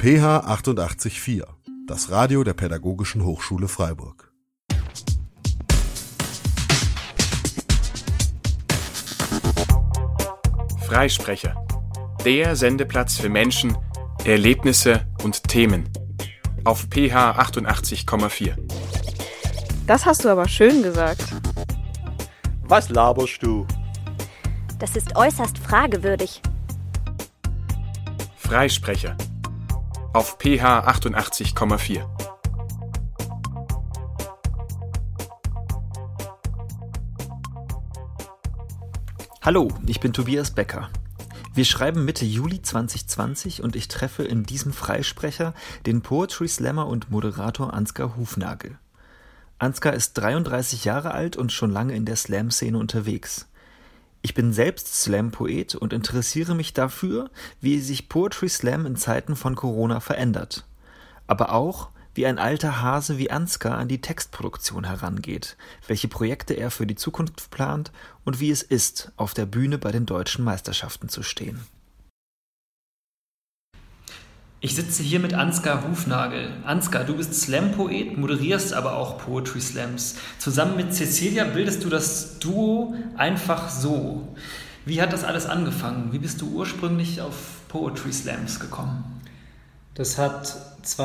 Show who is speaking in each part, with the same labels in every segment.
Speaker 1: PH 88.4, das Radio der Pädagogischen Hochschule Freiburg.
Speaker 2: Freisprecher, der Sendeplatz für Menschen, Erlebnisse und Themen. Auf PH 88,4.
Speaker 3: Das hast du aber schön gesagt.
Speaker 4: Was laberst du?
Speaker 5: Das ist äußerst fragewürdig.
Speaker 2: Freisprecher, auf PH 88,4.
Speaker 6: Hallo, ich bin Tobias Becker. Wir schreiben Mitte Juli 2020 und ich treffe in diesem Freisprecher den Poetry Slammer und Moderator Ansgar Hufnagel. Ansgar ist 33 Jahre alt und schon lange in der Slam-Szene unterwegs. Ich bin selbst Slam-Poet und interessiere mich dafür, wie sich Poetry Slam in Zeiten von Corona verändert. Aber auch, wie ein alter Hase wie Ansgar an die Textproduktion herangeht, welche Projekte er für die Zukunft plant und wie es ist, auf der Bühne bei den deutschen Meisterschaften zu stehen. Ich sitze hier mit Ansgar Hufnagel. Ansgar, du bist Slam-Poet, moderierst aber auch Poetry Slams. Zusammen mit Cecilia bildest du das Duo Einfach so. Wie hat das alles angefangen? Wie bist du ursprünglich auf Poetry Slams gekommen?
Speaker 7: Das hat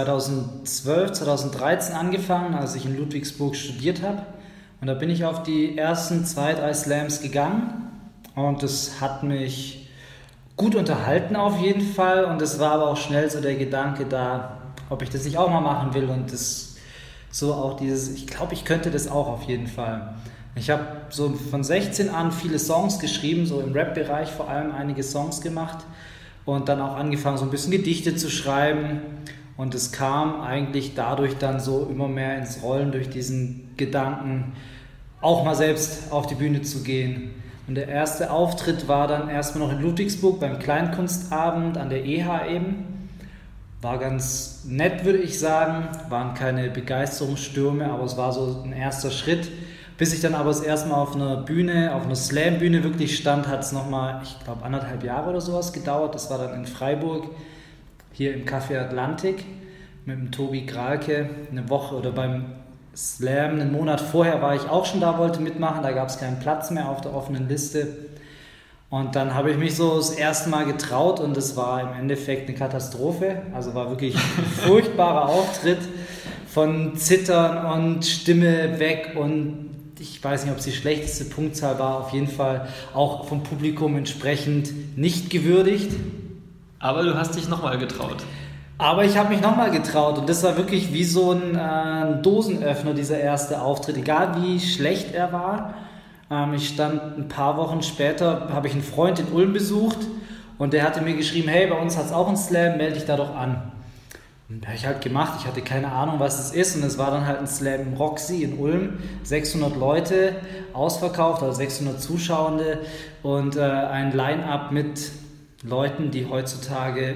Speaker 7: 2012, 2013 angefangen, als ich in Ludwigsburg studiert habe. Und da bin ich auf die ersten 2-3 Slams gegangen. Und das hat mich gut unterhalten auf jeden Fall. Und es war aber auch schnell so der Gedanke da, ob ich das nicht auch mal machen will. Und das so auch dieses, ich glaube, ich könnte das auch auf jeden Fall. Ich habe so von 16 an viele Songs geschrieben, so im Rap-Bereich vor allem einige Songs gemacht. Und dann auch angefangen, so ein bisschen Gedichte zu schreiben. Und es kam eigentlich dadurch dann so immer mehr ins Rollen durch diesen Gedanken, auch mal selbst auf die Bühne zu gehen. Und der erste Auftritt war dann erstmal noch in Ludwigsburg beim Kleinkunstabend an der EH eben. War ganz nett, würde ich sagen. Waren keine Begeisterungsstürme, aber es war so ein erster Schritt. Bis ich dann aber das erste Mal auf einer Bühne, auf einer Slam-Bühne wirklich stand, hat es nochmal, ich glaube, 1,5 Jahre oder sowas gedauert. Das war dann in Freiburg, hier im Café Atlantik, mit dem Tobi Gralke. Eine Woche oder beim Slam, einen Monat vorher war ich auch schon da, wollte mitmachen. Da gab es keinen Platz mehr auf der offenen Liste. Und dann habe ich mich so das erste Mal getraut und es war im Endeffekt eine Katastrophe. Also war wirklich ein furchtbarer Auftritt, von Zittern und Stimme weg und ich weiß nicht, ob es die schlechteste Punktzahl war, auf jeden Fall auch vom Publikum entsprechend nicht gewürdigt.
Speaker 6: Aber du hast dich nochmal getraut.
Speaker 7: Aber ich habe mich nochmal getraut und das war wirklich wie so ein Dosenöffner, dieser erste Auftritt, egal wie schlecht er war. Ich stand ein paar Wochen später, habe ich einen Freund in Ulm besucht und der hatte mir geschrieben, hey, bei uns hat es auch einen Slam, melde dich da doch an. Und das habe ich halt gemacht, ich hatte keine Ahnung, was es ist und es war dann halt ein Slam im Roxy in Ulm, 600 Leute, ausverkauft, also 600 Zuschauende und ein Line-Up mit Leuten, die heutzutage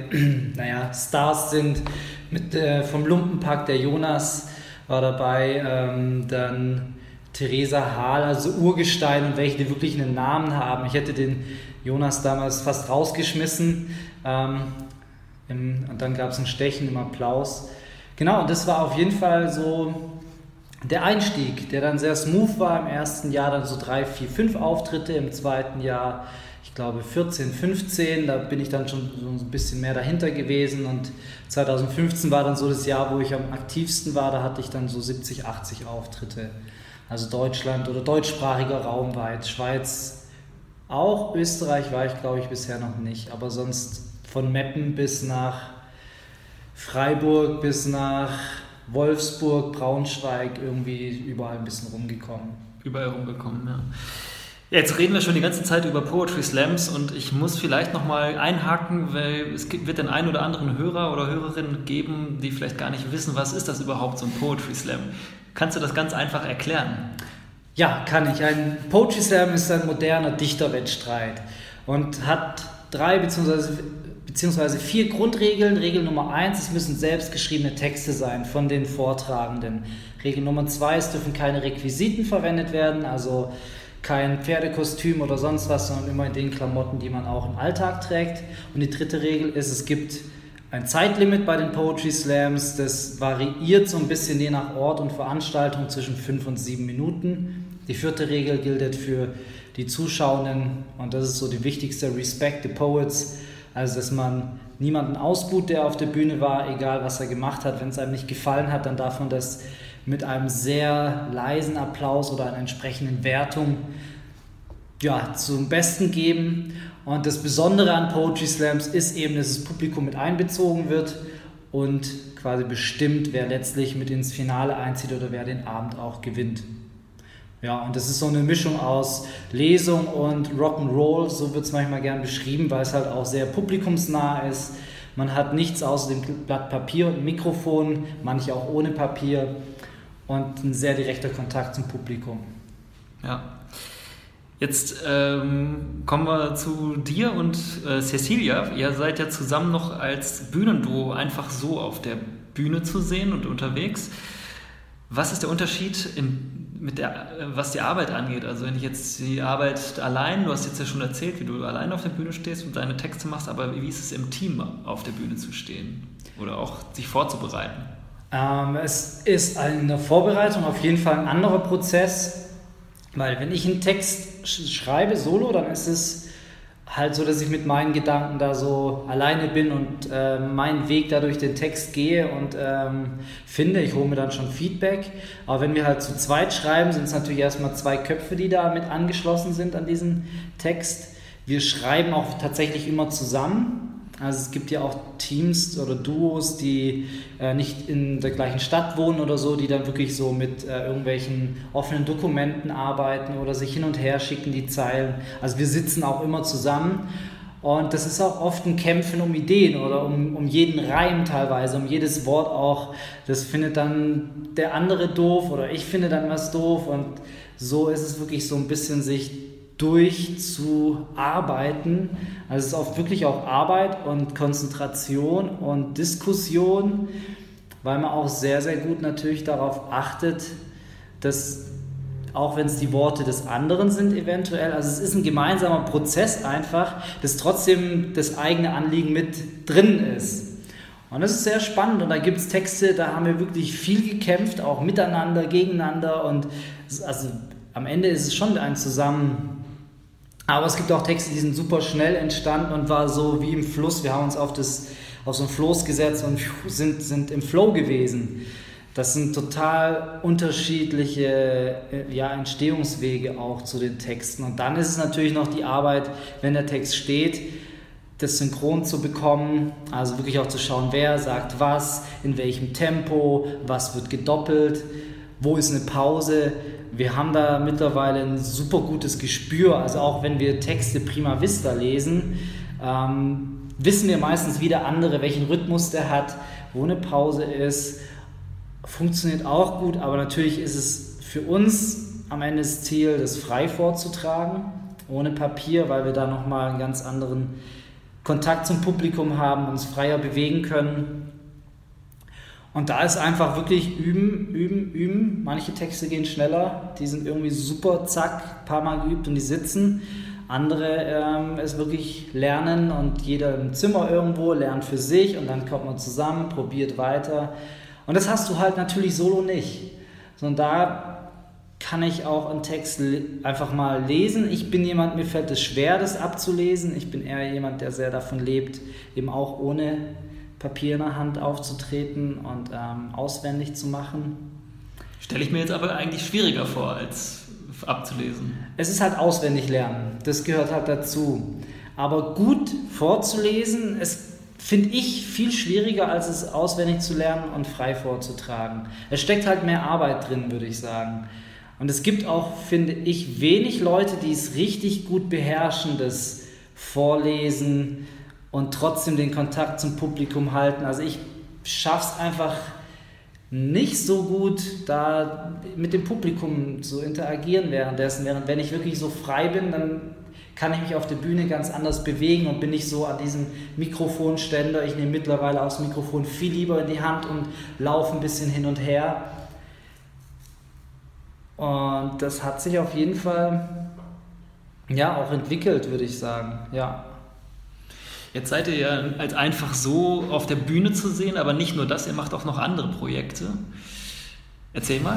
Speaker 7: Stars sind, mit vom Lumpenpack, der Jonas war dabei, dann Theresa Hahl, also Urgestein und welche, die wirklich einen Namen haben. Ich hätte den Jonas damals fast rausgeschmissen. Und dann gab es ein Stechen im Applaus. Genau, und das war auf jeden Fall so der Einstieg, der dann sehr smooth war. Im ersten Jahr dann so 3, 4, 5 Auftritte, im zweiten Jahr, ich glaube 14, 15, da bin ich dann schon so ein bisschen mehr dahinter gewesen und 2015 war dann so das Jahr, wo ich am aktivsten war, da hatte ich dann so 70, 80 Auftritte. Also Deutschland oder deutschsprachiger Raum weit, Schweiz auch, Österreich war ich glaube ich bisher noch nicht, aber sonst von Meppen bis nach Freiburg, bis nach Wolfsburg, Braunschweig, irgendwie überall ein bisschen rumgekommen.
Speaker 6: Überall rumgekommen, ja. Jetzt reden wir schon die ganze Zeit über Poetry Slams und ich muss vielleicht nochmal einhaken, weil es wird den einen oder anderen Hörer oder Hörerin geben, die vielleicht gar nicht wissen, was ist das überhaupt, so ein Poetry Slam. Kannst du das ganz einfach erklären?
Speaker 7: Ja, kann ich. Ein Poetry Slam ist ein moderner Dichterwettstreit und hat 3 beziehungsweise 4 Grundregeln. Regel Nummer 1, es müssen selbstgeschriebene Texte sein von den Vortragenden. Regel Nummer 2, es dürfen keine Requisiten verwendet werden, also kein Pferdekostüm oder sonst was, sondern immer in den Klamotten, die man auch im Alltag trägt. Und die dritte Regel ist, es gibt ein Zeitlimit bei den Poetry Slams, das variiert so ein bisschen je nach Ort und Veranstaltung zwischen 5 und 7 Minuten. Die 4. Regel gilt für die Zuschauenden und das ist so die wichtigste, Respect the Poets, also dass man niemanden ausbuht, der auf der Bühne war, egal was er gemacht hat. Wenn es einem nicht gefallen hat, dann darf man das mit einem sehr leisen Applaus oder einer entsprechenden Wertung zum Besten geben. Und das Besondere an Poetry Slams ist eben, dass das Publikum mit einbezogen wird und quasi bestimmt, wer letztlich mit ins Finale einzieht oder wer den Abend auch gewinnt. Ja, und das ist so eine Mischung aus Lesung und Rock'n'Roll, so wird es manchmal gern beschrieben, weil es halt auch sehr publikumsnah ist. Man hat nichts außer dem Blatt Papier und ein Mikrofon, manche auch ohne Papier und ein sehr direkter Kontakt zum Publikum.
Speaker 6: Ja. Jetzt kommen wir zu dir und Cecilia. Ihr seid ja zusammen noch als Bühnenduo einfach so auf der Bühne zu sehen und unterwegs. Was ist der Unterschied was die Arbeit angeht? Also wenn ich jetzt die Arbeit allein, du hast jetzt ja schon erzählt, wie du allein auf der Bühne stehst und deine Texte machst, aber wie ist es im Team auf der Bühne zu stehen oder auch sich vorzubereiten?
Speaker 7: Es ist in der Vorbereitung auf jeden Fall ein anderer Prozess. Weil wenn ich einen Text schreibe, solo, dann ist es halt so, dass ich mit meinen Gedanken da so alleine bin und meinen Weg da durch den Text gehe und finde, ich hole mir dann schon Feedback. Aber wenn wir halt zu zweit schreiben, sind es natürlich erstmal 2 Köpfe, die da mit angeschlossen sind an diesen Text. Wir schreiben auch tatsächlich immer zusammen. Also es gibt ja auch Teams oder Duos, die nicht in der gleichen Stadt wohnen oder so, die dann wirklich so mit irgendwelchen offenen Dokumenten arbeiten oder sich hin und her schicken, die Zeilen. Also wir sitzen auch immer zusammen und das ist auch oft ein Kämpfen um Ideen oder um jeden Reim teilweise, um jedes Wort auch. Das findet dann der andere doof oder ich finde dann was doof und so ist es wirklich so ein bisschen sich durchzuarbeiten. Also es ist oft wirklich auch Arbeit und Konzentration und Diskussion, weil man auch sehr, sehr gut natürlich darauf achtet, dass auch wenn es die Worte des anderen sind eventuell, also es ist ein gemeinsamer Prozess einfach, dass trotzdem das eigene Anliegen mit drin ist. Und das ist sehr spannend und da gibt es Texte, da haben wir wirklich viel gekämpft, auch miteinander, gegeneinander und also am Ende ist es schon ein Zusammen. Aber es gibt auch Texte, die sind super schnell entstanden und war so wie im Fluss. Wir haben uns auf so ein Floß gesetzt und sind im Flow gewesen. Das sind total unterschiedliche Entstehungswege auch zu den Texten. Und dann ist es natürlich noch die Arbeit, wenn der Text steht, das synchron zu bekommen. Also wirklich auch zu schauen, wer sagt was, in welchem Tempo, was wird gedoppelt, wo ist eine Pause. Wir haben da mittlerweile ein super gutes Gespür, also auch wenn wir Texte prima vista lesen, wissen wir meistens wie der andere, welchen Rhythmus der hat, wo eine Pause ist, funktioniert auch gut, aber natürlich ist es für uns am Ende das Ziel, das frei vorzutragen, ohne Papier, weil wir da nochmal einen ganz anderen Kontakt zum Publikum haben, uns freier bewegen können. Und da ist einfach wirklich üben. Manche Texte gehen schneller, die sind irgendwie super, zack, paar Mal geübt und die sitzen. Andere ist wirklich lernen und jeder im Zimmer irgendwo lernt für sich und dann kommt man zusammen, probiert weiter. Und das hast du halt natürlich solo nicht. Sondern da kann ich auch einen Text einfach mal lesen. Ich bin jemand, mir fällt es schwer, das abzulesen. Ich bin eher jemand, der sehr davon lebt, eben auch ohne Papier in der Hand aufzutreten und auswendig zu machen.
Speaker 6: Stelle ich mir jetzt aber eigentlich schwieriger vor, als abzulesen.
Speaker 7: Es ist halt auswendig lernen, das gehört halt dazu. Aber gut vorzulesen, finde ich viel schwieriger, als es auswendig zu lernen und frei vorzutragen. Es steckt halt mehr Arbeit drin, würde ich sagen. Und es gibt auch, finde ich, wenig Leute, die es richtig gut beherrschen, das Vorlesen und trotzdem den Kontakt zum Publikum halten. Also ich schaffe es einfach nicht so gut, da mit dem Publikum zu interagieren währenddessen. Wenn ich wirklich so frei bin, dann kann ich mich auf der Bühne ganz anders bewegen und bin nicht so an diesem Mikrofonständer. Ich nehme mittlerweile auch das Mikrofon viel lieber in die Hand und laufe ein bisschen hin und her. Und das hat sich auf jeden Fall auch entwickelt, würde ich sagen, ja.
Speaker 6: Jetzt seid ihr ja als einfach so auf der Bühne zu sehen, aber nicht nur das, ihr macht auch noch andere Projekte. Erzähl mal.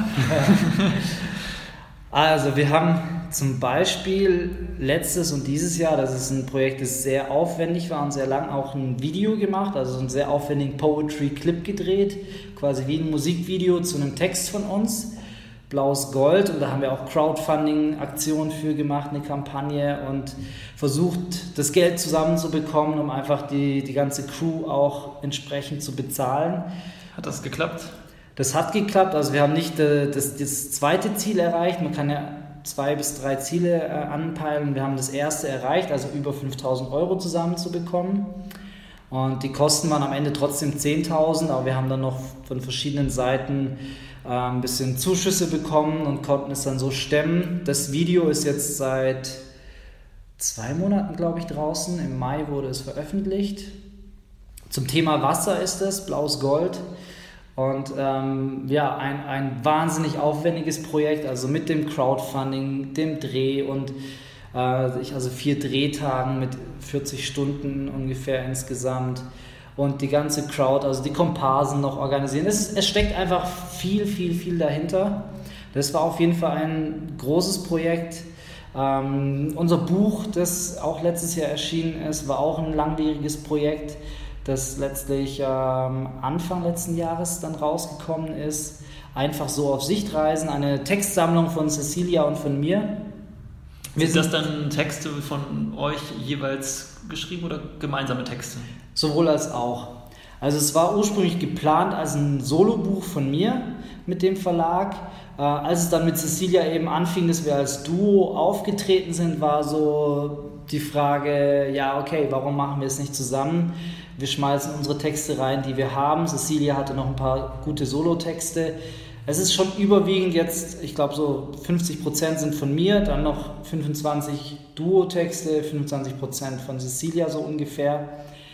Speaker 7: Also wir haben zum Beispiel letztes und dieses Jahr, das ist ein Projekt, das sehr aufwendig war und sehr lang, auch ein Video gemacht, also einen sehr aufwendigen Poetry-Clip gedreht, quasi wie ein Musikvideo zu einem Text von uns, Blaues Gold, und da haben wir auch Crowdfunding-Aktionen für gemacht, eine Kampagne, und versucht, das Geld zusammenzubekommen, um einfach die ganze Crew auch entsprechend zu bezahlen.
Speaker 6: Hat das geklappt?
Speaker 7: Das hat geklappt, also wir haben nicht das zweite Ziel erreicht, man kann ja 2 bis 3 Ziele anpeilen, wir haben das erste erreicht, also über 5.000 Euro zusammenzubekommen, und die Kosten waren am Ende trotzdem 10.000, aber wir haben dann noch von verschiedenen Seiten ein bisschen Zuschüsse bekommen und konnten es dann so stemmen. Das Video ist jetzt seit 2 Monaten, glaube ich, draußen, im Mai wurde es veröffentlicht. Zum Thema Wasser ist es, Blaues Gold. Und ja, ein wahnsinnig aufwendiges Projekt, also mit dem Crowdfunding, dem Dreh und 4 Drehtagen mit 40 Stunden ungefähr insgesamt, und die ganze Crowd, also die Komparsen noch organisieren. Es steckt einfach viel dahinter. Das war auf jeden Fall ein großes Projekt. Unser Buch, das auch letztes Jahr erschienen ist, war auch ein langwieriges Projekt, das letztlich Anfang letzten Jahres dann rausgekommen ist. Einfach so auf Sichtreisen, eine Textsammlung von Cecilia und von mir.
Speaker 6: Sind das dann Texte von euch jeweils geschrieben oder gemeinsame Texte?
Speaker 7: Sowohl als auch. Also es war ursprünglich geplant als ein Solobuch von mir mit dem Verlag. Als es dann mit Cecilia eben anfing, dass wir als Duo aufgetreten sind, war so die Frage, ja okay, warum machen wir es nicht zusammen? Wir schmeißen unsere Texte rein, die wir haben. Cecilia hatte noch ein paar gute Solotexte. Es ist schon überwiegend jetzt, ich glaube so 50% sind von mir, dann noch 25 Duo-Texte, 25% von Cecilia so ungefähr.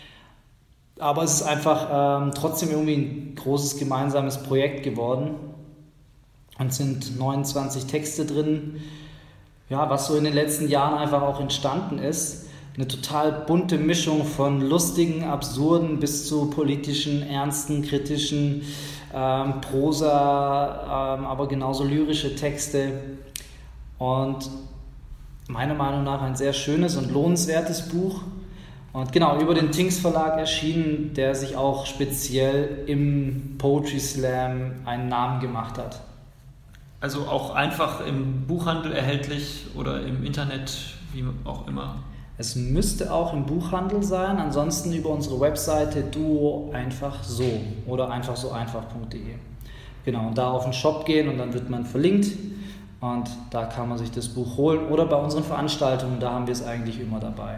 Speaker 7: Aber es ist einfach trotzdem irgendwie ein großes gemeinsames Projekt geworden. Und sind 29 Texte drin, ja, was so in den letzten Jahren einfach auch entstanden ist. Eine total bunte Mischung von lustigen, absurden bis zu politischen, ernsten, kritischen, Prosa, aber genauso lyrische Texte. Und meiner Meinung nach ein sehr schönes und lohnenswertes Buch. Und genau, über den Tings Verlag erschienen, der sich auch speziell im Poetry Slam einen Namen gemacht hat.
Speaker 6: Also auch einfach im Buchhandel erhältlich oder im Internet, wie auch immer?
Speaker 7: Es müsste auch im Buchhandel sein, ansonsten über unsere Webseite Duo einfach so oder einfach so einfach.de. Genau, und da auf den Shop gehen und dann wird man verlinkt und da kann man sich das Buch holen, oder bei unseren Veranstaltungen, da haben wir es eigentlich immer dabei.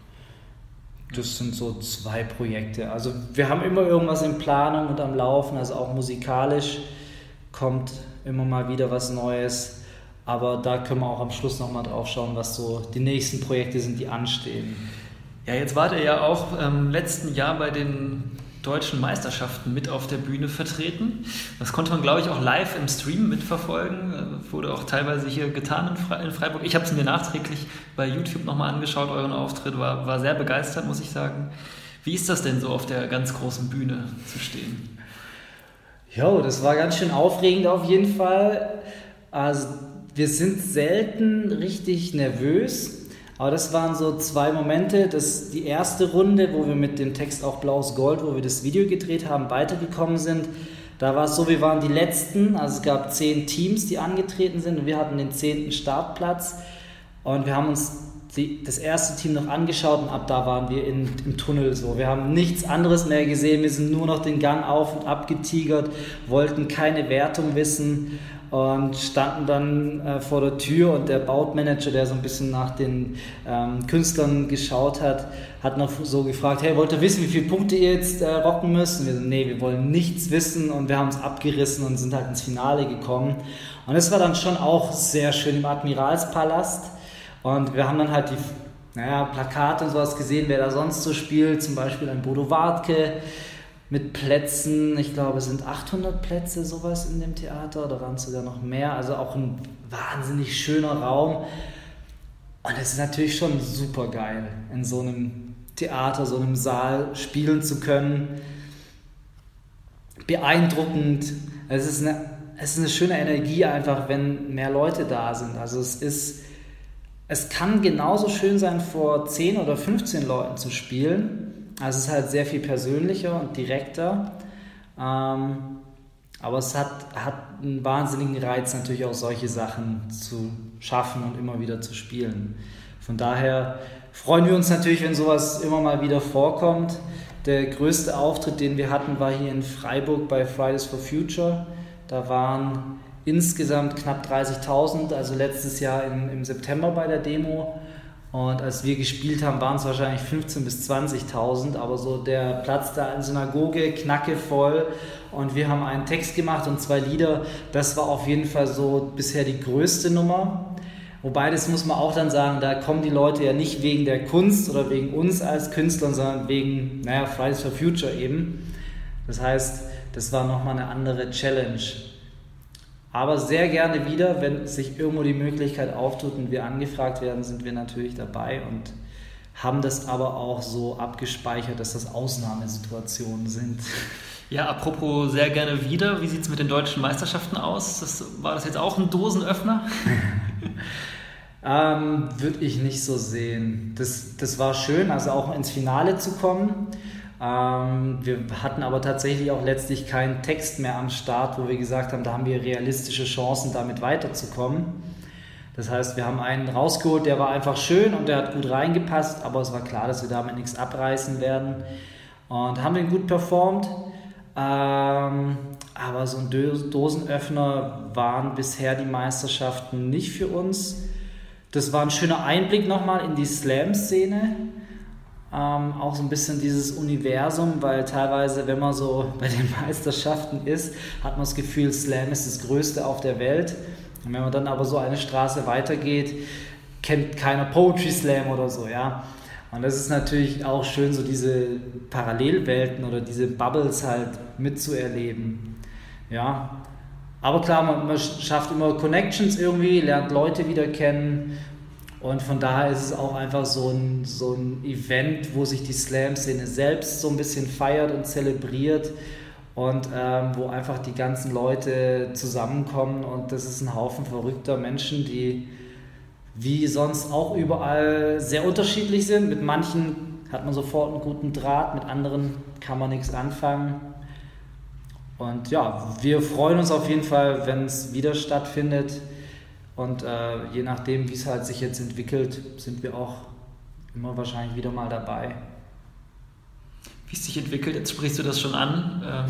Speaker 7: Das sind so 2 Projekte. Also wir haben immer irgendwas in Planung und am Laufen, also auch musikalisch kommt immer mal wieder was Neues. Aber da können wir auch am Schluss nochmal drauf schauen, was so die nächsten Projekte sind, die anstehen.
Speaker 6: Ja, jetzt wart ihr ja auch im letzten Jahr bei den deutschen Meisterschaften mit auf der Bühne vertreten. Das konnte man, glaube ich, auch live im Stream mitverfolgen. Wurde auch teilweise hier getan in Freiburg. Ich habe es mir nachträglich bei YouTube nochmal angeschaut, euren Auftritt. War sehr begeistert, muss ich sagen. Wie ist das denn so, auf der ganz großen Bühne zu stehen?
Speaker 7: Jo, das war ganz schön aufregend auf jeden Fall. Also wir sind selten richtig nervös, aber das waren so 2 Momente. Die erste Runde, wo wir mit dem Text auch Blaues Gold, wo wir das Video gedreht haben, weitergekommen sind, da war es so, wir waren die Letzten, also es gab 10 Teams, die angetreten sind, und wir hatten den 10. Startplatz, und wir haben uns das erste Team noch angeschaut und ab da waren wir im Tunnel so. Wir haben nichts anderes mehr gesehen, wir sind nur noch den Gang auf und ab getigert, wollten keine Wertung wissen und standen dann vor der Tür, und der Bautmanager, der so ein bisschen nach den Künstlern geschaut hat, hat noch so gefragt, hey, wollt ihr wissen, wie viele Punkte ihr jetzt rocken müsst? Und wir so, nee, wir wollen nichts wissen, und wir haben es abgerissen und sind halt ins Finale gekommen. Und es war dann schon auch sehr schön im Admiralspalast. Und wir haben dann halt die Plakate und sowas gesehen, wer da sonst so spielt, zum Beispiel ein Bodo Wartke mit Plätzen, ich glaube es sind 800 Plätze sowas in dem Theater, oder waren es sogar noch mehr, also auch ein wahnsinnig schöner Raum. Und es ist natürlich schon super geil, in so einem Theater, so einem Saal spielen zu können. Beeindruckend. Es ist eine schöne Energie einfach, wenn mehr Leute da sind. Also es kann genauso schön sein, vor 10 oder 15 Leuten zu spielen. Also es ist halt sehr viel persönlicher und direkter. Aber es hat einen wahnsinnigen Reiz, natürlich auch solche Sachen zu schaffen und immer wieder zu spielen. Von daher freuen wir uns natürlich, wenn sowas immer mal wieder vorkommt. Der größte Auftritt, den wir hatten, war hier in Freiburg bei Fridays for Future. Da waren insgesamt knapp 30.000, also letztes Jahr im September bei der Demo. Und als wir gespielt haben, waren es wahrscheinlich 15.000 bis 20.000, aber so der Platz da in Synagoge, knackevoll. Und wir haben einen Text gemacht und 2 Lieder. Das war auf jeden Fall so bisher die größte Nummer. Wobei, das muss man auch dann sagen, da kommen die Leute ja nicht wegen der Kunst oder wegen uns als Künstlern, sondern wegen, Fridays for Future eben. Das heißt, das war nochmal eine andere Challenge. Aber sehr gerne wieder, wenn sich irgendwo die Möglichkeit auftut und wir angefragt werden, sind wir natürlich dabei und haben das aber auch so abgespeichert, dass das Ausnahmesituationen sind.
Speaker 6: Ja, apropos sehr gerne wieder, wie sieht es mit den deutschen Meisterschaften aus? War das jetzt auch ein Dosenöffner?
Speaker 7: Würde ich nicht so sehen. Das war schön, also auch ins Finale zu kommen. Wir hatten aber tatsächlich auch letztlich keinen Text mehr am Start, wo wir gesagt haben, da haben wir realistische Chancen, damit weiterzukommen. Das heißt, wir haben einen rausgeholt, der war einfach schön und der hat gut reingepasst, aber es war klar, dass wir damit nichts abreißen werden. Und haben den gut performt. Aber so ein Dosenöffner waren bisher die Meisterschaften nicht für uns. Das war ein schöner Einblick nochmal in die Slam-Szene. Auch so ein bisschen dieses Universum, weil teilweise, wenn man so bei den Meisterschaften ist, hat man das Gefühl, Slam ist das Größte auf der Welt. Und wenn man dann aber so eine Straße weitergeht, kennt keiner Poetry Slam oder so, ja. Und das ist natürlich auch schön, so diese Parallelwelten oder diese Bubbles halt mitzuerleben. Ja, aber klar, man schafft immer Connections irgendwie, lernt Leute wieder kennen und von daher ist es auch einfach so ein Event, wo sich die Slam-Szene selbst so ein bisschen feiert und zelebriert und wo einfach die ganzen Leute zusammenkommen und das ist ein Haufen verrückter Menschen, die wie sonst auch überall sehr unterschiedlich sind. Mit manchen hat man sofort einen guten Draht, mit anderen kann man nichts anfangen. Und ja, wir freuen uns auf jeden Fall, wenn es wieder stattfindet. Und je nachdem, wie es halt sich jetzt entwickelt, sind wir auch immer wahrscheinlich wieder mal dabei.
Speaker 6: Wie es sich entwickelt, jetzt sprichst du das schon an.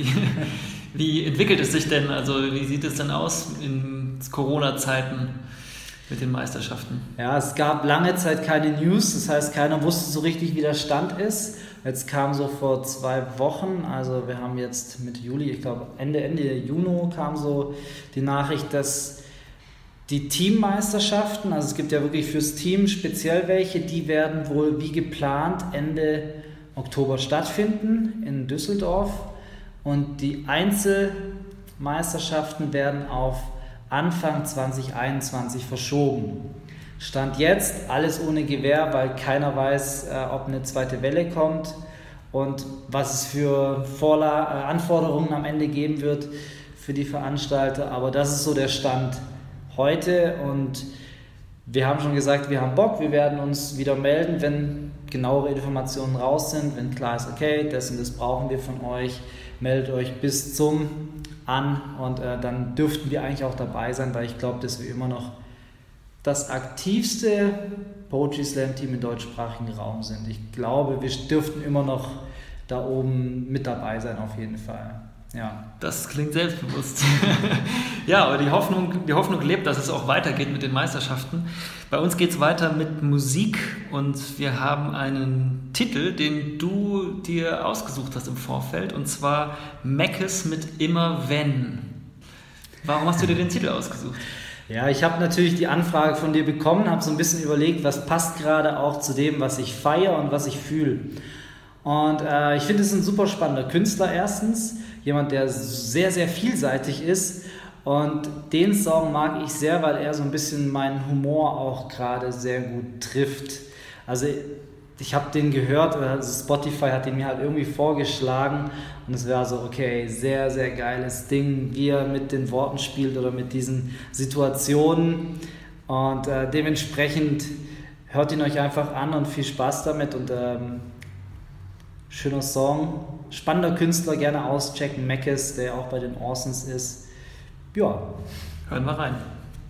Speaker 6: Wie entwickelt es sich denn? Also wie sieht es denn aus in Corona-Zeiten? Mit den Meisterschaften?
Speaker 7: Ja, es gab lange Zeit keine News, das heißt, keiner wusste so richtig, wie der Stand ist. Jetzt kam so vor 2 Wochen, also wir haben jetzt Mitte Juli, ich glaube Ende Juni kam so die Nachricht, dass die Teammeisterschaften, also es gibt ja wirklich fürs Team speziell welche, die werden wohl wie geplant Ende Oktober stattfinden in Düsseldorf und die Einzelmeisterschaften werden auf Anfang 2021 verschoben. Stand jetzt alles ohne Gewähr, weil keiner weiß, ob eine zweite Welle kommt und was es für Anforderungen am Ende geben wird für die Veranstalter. Aber das ist so der Stand heute und wir haben schon gesagt, wir haben Bock, wir werden uns wieder melden, wenn genauere Informationen raus sind, wenn klar ist, okay, das und das brauchen wir von euch, meldet euch bis zum an und dann dürften wir eigentlich auch dabei sein, weil ich glaube, dass wir immer noch das aktivste Poetry Slam Team im deutschsprachigen Raum sind. Ich glaube, wir dürften immer noch da oben mit dabei sein, auf jeden Fall. Ja.
Speaker 6: Das klingt selbstbewusst. Ja, aber die Hoffnung lebt, dass es auch weitergeht mit den Meisterschaften. Bei uns geht es weiter mit Musik und wir haben einen Titel, den du dir ausgesucht hast im Vorfeld, und zwar Meckes mit Immer Wenn. Warum hast du dir den Titel ausgesucht?
Speaker 7: Ja, ich habe natürlich die Anfrage von dir bekommen, habe so ein bisschen überlegt, was passt gerade auch zu dem, was ich feiere und was ich fühle. Und ich finde, es ist ein super spannender Künstler erstens, jemand, der sehr, sehr vielseitig ist und den Song mag ich sehr, weil er so ein bisschen meinen Humor auch gerade sehr gut trifft. Also ich habe den gehört, also Spotify hat den mir halt irgendwie vorgeschlagen und es war so, okay, sehr, sehr geiles Ding, wie er mit den Worten spielt oder mit diesen Situationen und dementsprechend hört ihn euch einfach an und viel Spaß damit und schöner Song, spannender Künstler, gerne auschecken, Meckes, der auch bei den Orsons ist. Ja.
Speaker 6: Hören wir rein.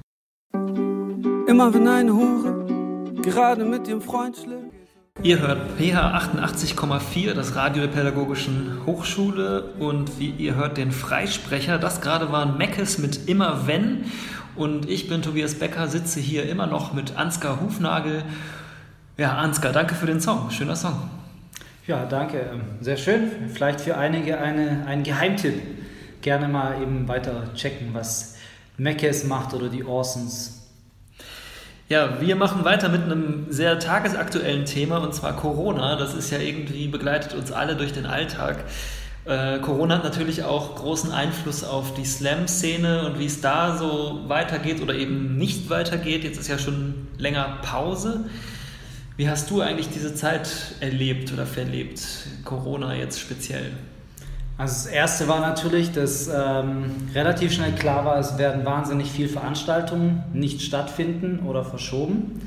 Speaker 8: Immer wenn eine Hure gerade mit ihrem Freund schläft.
Speaker 6: Ihr hört PH 88,4, das Radio der Pädagogischen Hochschule und wie ihr hört den Freisprecher. Das gerade waren Meckes mit Immer Wenn und ich bin Tobias Becker, sitze hier immer noch mit Ansgar Hufnagel. Ja, Ansgar, danke für den Song, schöner Song.
Speaker 7: Ja, danke, sehr schön. Vielleicht für einige ein Geheimtipp. Gerne mal eben weiter checken, was Meckes macht oder die Orsons.
Speaker 6: Ja, wir machen weiter mit einem sehr tagesaktuellen Thema und zwar Corona. Das ist ja irgendwie, begleitet uns alle durch den Alltag. Corona hat natürlich auch großen Einfluss auf die Slam-Szene und wie es da so weitergeht oder eben nicht weitergeht. Jetzt ist ja schon länger Pause. Wie hast du eigentlich diese Zeit erlebt oder verlebt? Corona jetzt speziell?
Speaker 7: Also das Erste war natürlich, dass relativ schnell klar war, es werden wahnsinnig viele Veranstaltungen nicht stattfinden oder verschoben.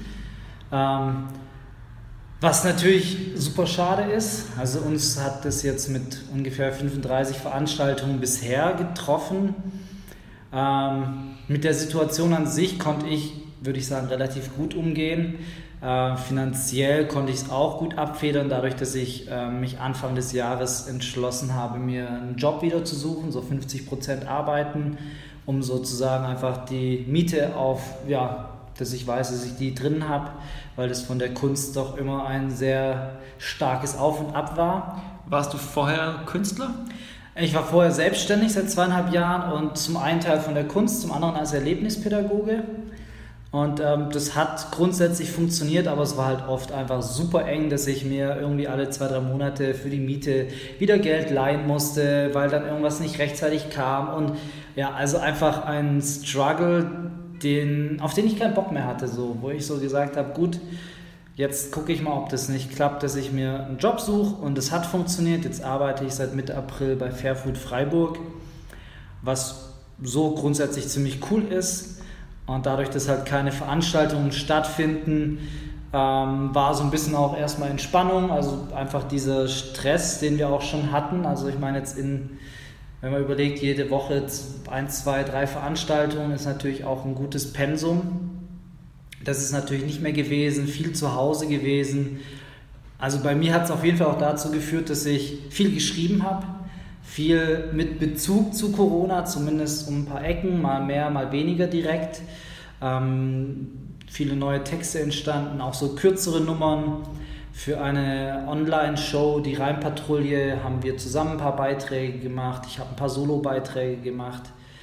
Speaker 7: Was natürlich super schade ist. Also uns hat das jetzt mit ungefähr 35 Veranstaltungen bisher getroffen. Mit der Situation an sich konnte ich, würde ich sagen, relativ gut umgehen. Finanziell konnte ich es auch gut abfedern, dadurch, dass ich mich Anfang des Jahres entschlossen habe, mir einen Job wieder zu suchen, so 50% arbeiten, um sozusagen einfach die Miete auf, ja, dass ich weiß, dass ich die drin habe, weil das von der Kunst doch immer ein sehr starkes Auf und Ab war.
Speaker 6: Warst du vorher Künstler?
Speaker 7: Ich war vorher selbstständig seit 2,5 Jahren und zum einen Teil von der Kunst, zum anderen als Erlebnispädagoge. Und das hat grundsätzlich funktioniert, aber es war halt oft einfach super eng, dass ich mir irgendwie alle 2-3 Monate für die Miete wieder Geld leihen musste, weil dann irgendwas nicht rechtzeitig kam. Und ja, also einfach ein Struggle, auf den ich keinen Bock mehr hatte, so, wo ich so gesagt habe, gut, jetzt gucke ich mal, ob das nicht klappt, dass ich mir einen Job suche und es hat funktioniert. Jetzt arbeite ich seit Mitte April bei Fairfood Freiburg, was so grundsätzlich ziemlich cool ist. Und dadurch, dass halt keine Veranstaltungen stattfinden, war so ein bisschen auch erstmal Entspannung, also einfach dieser Stress, den wir auch schon hatten. Also ich meine jetzt wenn man überlegt, jede Woche 1, 2, 3 Veranstaltungen ist natürlich auch ein gutes Pensum. Das ist natürlich nicht mehr gewesen, viel zu Hause gewesen. Also bei mir hat es auf jeden Fall auch dazu geführt, dass ich viel geschrieben habe. Viel mit Bezug zu Corona, zumindest um ein paar Ecken, mal mehr, mal weniger direkt. Viele neue Texte entstanden, auch so kürzere Nummern. Für eine Online-Show, die Rheinpatrouille, haben wir zusammen ein paar Beiträge gemacht. Ich habe ein paar Solo-Beiträge gemacht.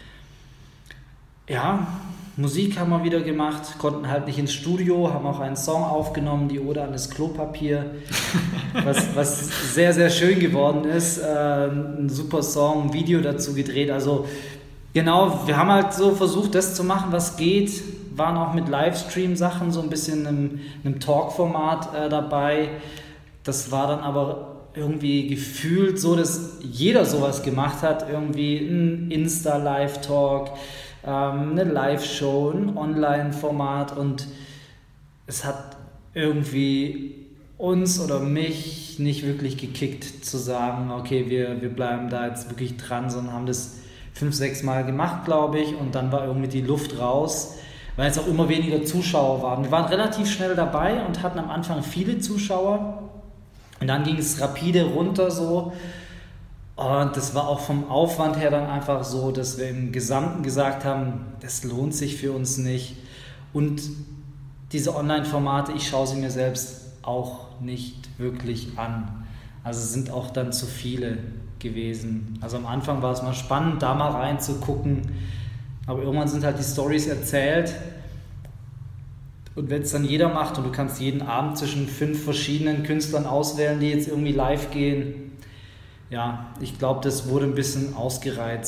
Speaker 7: Ja, Musik haben wir wieder gemacht, konnten halt nicht ins Studio, haben auch einen Song aufgenommen, die Ode an das Klopapier, was sehr, sehr schön geworden ist. Ein super Song, ein Video dazu gedreht. Also genau, wir haben halt so versucht, das zu machen, was geht. Waren auch mit Livestream-Sachen so ein bisschen in einem Talk-Format dabei. Das war dann aber irgendwie gefühlt so, dass jeder sowas gemacht hat. Irgendwie ein Insta-Live-Talk, eine Live-Show, ein Online-Format und es hat irgendwie uns oder mich nicht wirklich gekickt zu sagen, okay, wir bleiben da jetzt wirklich dran, sondern haben das 5-6 Mal gemacht, glaube ich, und dann war irgendwie die Luft raus, weil jetzt auch immer weniger Zuschauer waren. Wir waren relativ schnell dabei und hatten am Anfang viele Zuschauer und dann ging es rapide runter so. Und das war auch vom Aufwand her dann einfach so, dass wir im Gesamten gesagt haben, das lohnt sich für uns nicht. Und diese Online-Formate, ich schaue sie mir selbst auch nicht wirklich an. Also es sind auch dann zu viele gewesen. Also am Anfang war es mal spannend, da mal reinzugucken. Aber irgendwann sind halt die Storys erzählt. Und wenn es dann jeder macht und du kannst jeden Abend zwischen 5 verschiedenen Künstlern auswählen, die jetzt irgendwie live gehen, ja, ich glaube, das wurde ein bisschen ausgereizt.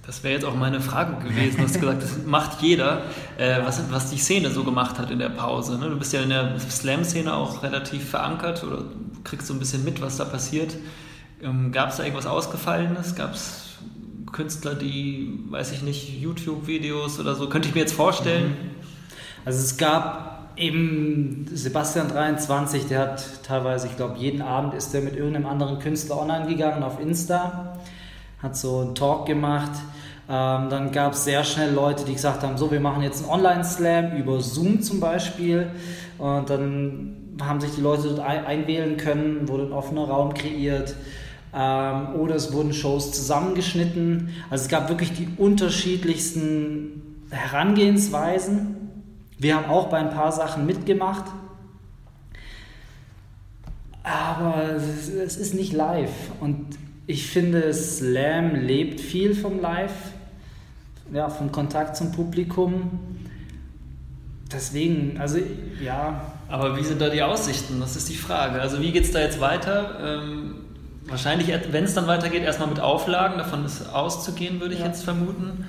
Speaker 6: Das wäre jetzt auch meine Frage gewesen. Du hast gesagt, das macht jeder, was die Szene so gemacht hat in der Pause. Ne? Du bist ja in der Slam-Szene auch relativ verankert oder kriegst so ein bisschen mit, was da passiert. Gab es da irgendwas Ausgefallenes? Gab es Künstler, die, weiß ich nicht, YouTube-Videos oder so? Könnte ich mir jetzt vorstellen.
Speaker 7: Also es gab eben Sebastian 23, der hat teilweise, ich glaube, jeden Abend ist der mit irgendeinem anderen Künstler online gegangen auf Insta, hat so einen Talk gemacht. Dann gab es sehr schnell Leute, die gesagt haben, so, wir machen jetzt einen Online-Slam über Zoom zum Beispiel. Und dann haben sich die Leute dort einwählen können, wurde ein offener Raum kreiert. Oder es wurden Shows zusammengeschnitten. Also es gab wirklich die unterschiedlichsten Herangehensweisen. Wir haben auch bei ein paar Sachen mitgemacht. Aber es ist nicht live. Und ich finde, Slam lebt viel vom Live, ja, vom Kontakt zum Publikum. Deswegen, also ja.
Speaker 6: Aber wie sind da die Aussichten? Das ist die Frage. Also wie geht es da jetzt weiter? Wahrscheinlich, wenn es dann weitergeht, erstmal mit Auflagen. Davon ist auszugehen, würde ich jetzt vermuten.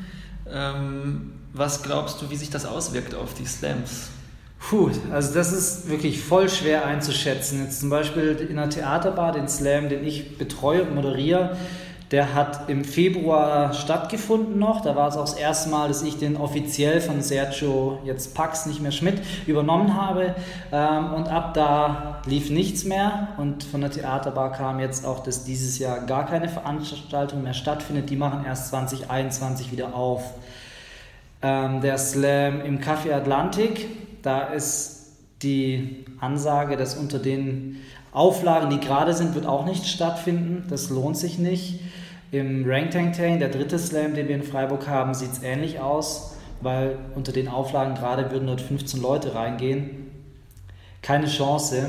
Speaker 6: Was glaubst du, wie sich das auswirkt auf die Slams?
Speaker 7: Also das ist wirklich voll schwer einzuschätzen. Jetzt zum Beispiel in der Theaterbar, den Slam, den ich betreue und moderiere, der hat im Februar stattgefunden noch. Da war es auch das erste Mal, dass ich den offiziell von Sergio, jetzt Pax, nicht mehr Schmidt, übernommen habe. Und ab da lief nichts mehr. Und von der Theaterbar kam jetzt auch, dass dieses Jahr gar keine Veranstaltung mehr stattfindet. Die machen erst 2021 wieder auf. Der Slam im Café Atlantik, da ist die Ansage, dass unter den Auflagen, die gerade sind, wird auch nicht stattfinden. Das lohnt sich nicht. Im Rangtang, der dritte Slam, den wir in Freiburg haben, sieht es ähnlich aus, weil unter den Auflagen gerade würden dort 15 Leute reingehen. Keine Chance.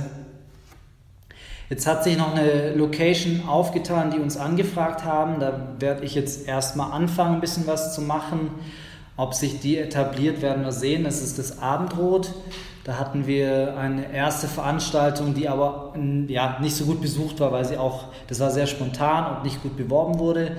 Speaker 7: Jetzt hat sich noch eine Location aufgetan, die uns angefragt haben. Da werde ich jetzt erstmal anfangen, ein bisschen was zu machen. Ob sich die etabliert, werden wir sehen. Das ist das Abendrot. Da hatten wir eine erste Veranstaltung, die aber nicht so gut besucht war, weil das war sehr spontan und nicht gut beworben wurde.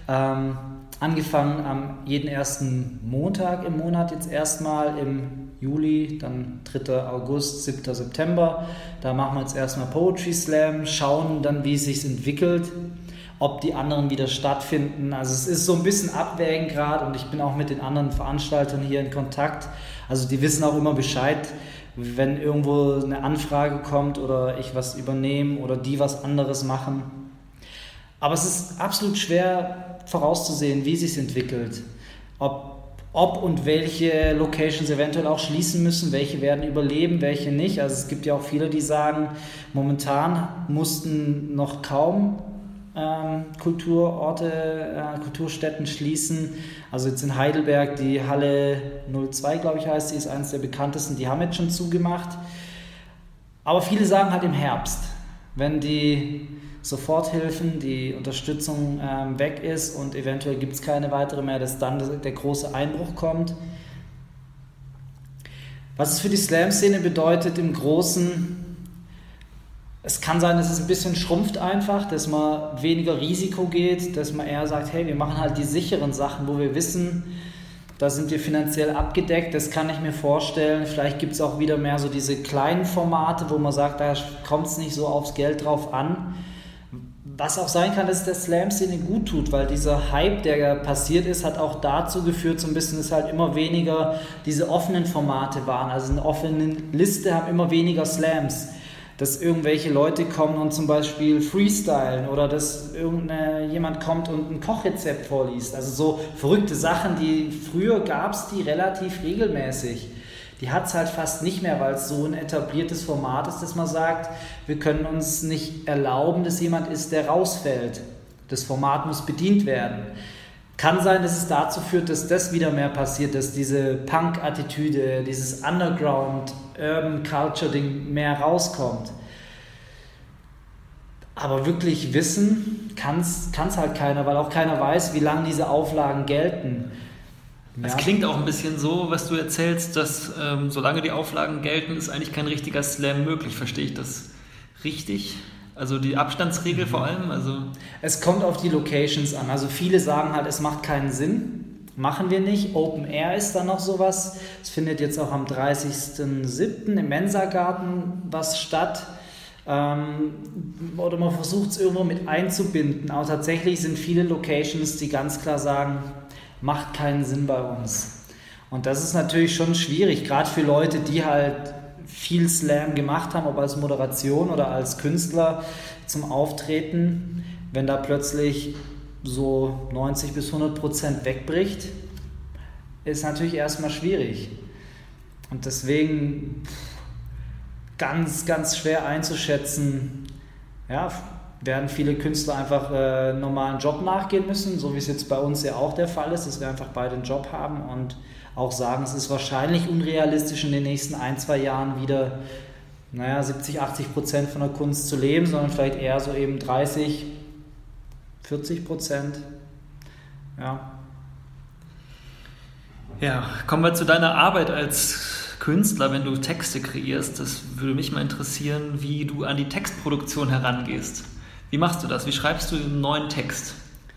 Speaker 7: Angefangen am jeden ersten Montag im Monat jetzt erstmal im Juli, dann 3. August, 7. September. Da machen wir jetzt erstmal Poetry Slam, schauen dann, wie es sich entwickelt, ob die anderen wieder stattfinden. Also es ist so ein bisschen abwägen gerade und ich bin auch mit den anderen Veranstaltern hier in Kontakt. Also die wissen auch immer Bescheid, wenn irgendwo eine Anfrage kommt oder ich was übernehme oder die was anderes machen. Aber es ist absolut schwer vorauszusehen, wie es sich entwickelt. Ob und welche Locations eventuell auch schließen müssen, welche werden überleben, welche nicht. Also es gibt ja auch viele, die sagen, momentan mussten noch kaum Kulturstätten schließen. Also jetzt in Heidelberg die Halle 02, glaube ich heißt, die ist eines der bekanntesten, die haben jetzt schon zugemacht. Aber viele sagen halt im Herbst, wenn die Soforthilfen, die Unterstützung weg ist und eventuell gibt es keine weitere mehr, dass dann der große Einbruch kommt. Was es für die Slam-Szene bedeutet im Großen: Es kann sein, dass es ein bisschen schrumpft einfach, dass man weniger Risiko geht, dass man eher sagt, hey, wir machen halt die sicheren Sachen, wo wir wissen, da sind wir finanziell abgedeckt, das kann ich mir vorstellen. Vielleicht gibt es auch wieder mehr so diese kleinen Formate, wo man sagt, da kommt es nicht so aufs Geld drauf an. Was auch sein kann, dass es der Slam-Szene gut tut, weil dieser Hype, der passiert ist, hat auch dazu geführt, so ein bisschen, dass halt immer weniger diese offenen Formate waren. Also eine offene Liste haben immer weniger Slams. Dass irgendwelche Leute kommen und zum Beispiel freestylen oder dass jemand kommt und ein Kochrezept vorliest. Also so verrückte Sachen, die früher gab es die relativ regelmäßig. Die hat es halt fast nicht mehr, weil es so ein etabliertes Format ist, dass man sagt, wir können uns nicht erlauben, dass jemand ist, der rausfällt. Das Format muss bedient werden. Kann sein, dass es dazu führt, dass das wieder mehr passiert, dass diese Punk-Attitüde, dieses Underground-Urban-Culture-Ding mehr rauskommt. Aber wirklich wissen kann es halt keiner, weil auch keiner weiß, wie lange diese Auflagen gelten.
Speaker 6: Es klingt auch ein bisschen so, was du erzählst, dass solange die Auflagen gelten, ist eigentlich kein richtiger Slam möglich. Verstehe ich das richtig? Also die Abstandsregel vor allem? Also
Speaker 7: es kommt auf die Locations an. Also viele sagen halt, es macht keinen Sinn. Machen wir nicht. Open Air ist dann noch sowas. Es findet jetzt auch am 30.07. im Mensa-Garten was statt. Oder man versucht es irgendwo mit einzubinden. Aber tatsächlich sind viele Locations, die ganz klar sagen, macht keinen Sinn bei uns. Und das ist natürlich schon schwierig, gerade für Leute, die halt viel Slam gemacht haben, ob als Moderation oder als Künstler zum Auftreten, wenn da plötzlich so 90-100% wegbricht, ist natürlich erstmal schwierig. Und deswegen ganz, ganz schwer einzuschätzen, ja, werden viele Künstler einfach normalen Job nachgehen müssen, so wie es jetzt bei uns ja auch der Fall ist, dass wir einfach beide einen Job haben und auch sagen, es ist wahrscheinlich unrealistisch in den nächsten 1-2 Jahren wieder 70-80% von der Kunst zu leben, sondern vielleicht eher so eben 30-40%.
Speaker 6: Ja, kommen wir zu deiner Arbeit als Künstler, wenn du Texte kreierst. Das würde mich mal interessieren, wie du an die Textproduktion herangehst. Wie machst du das? Wie schreibst du einen neuen Text?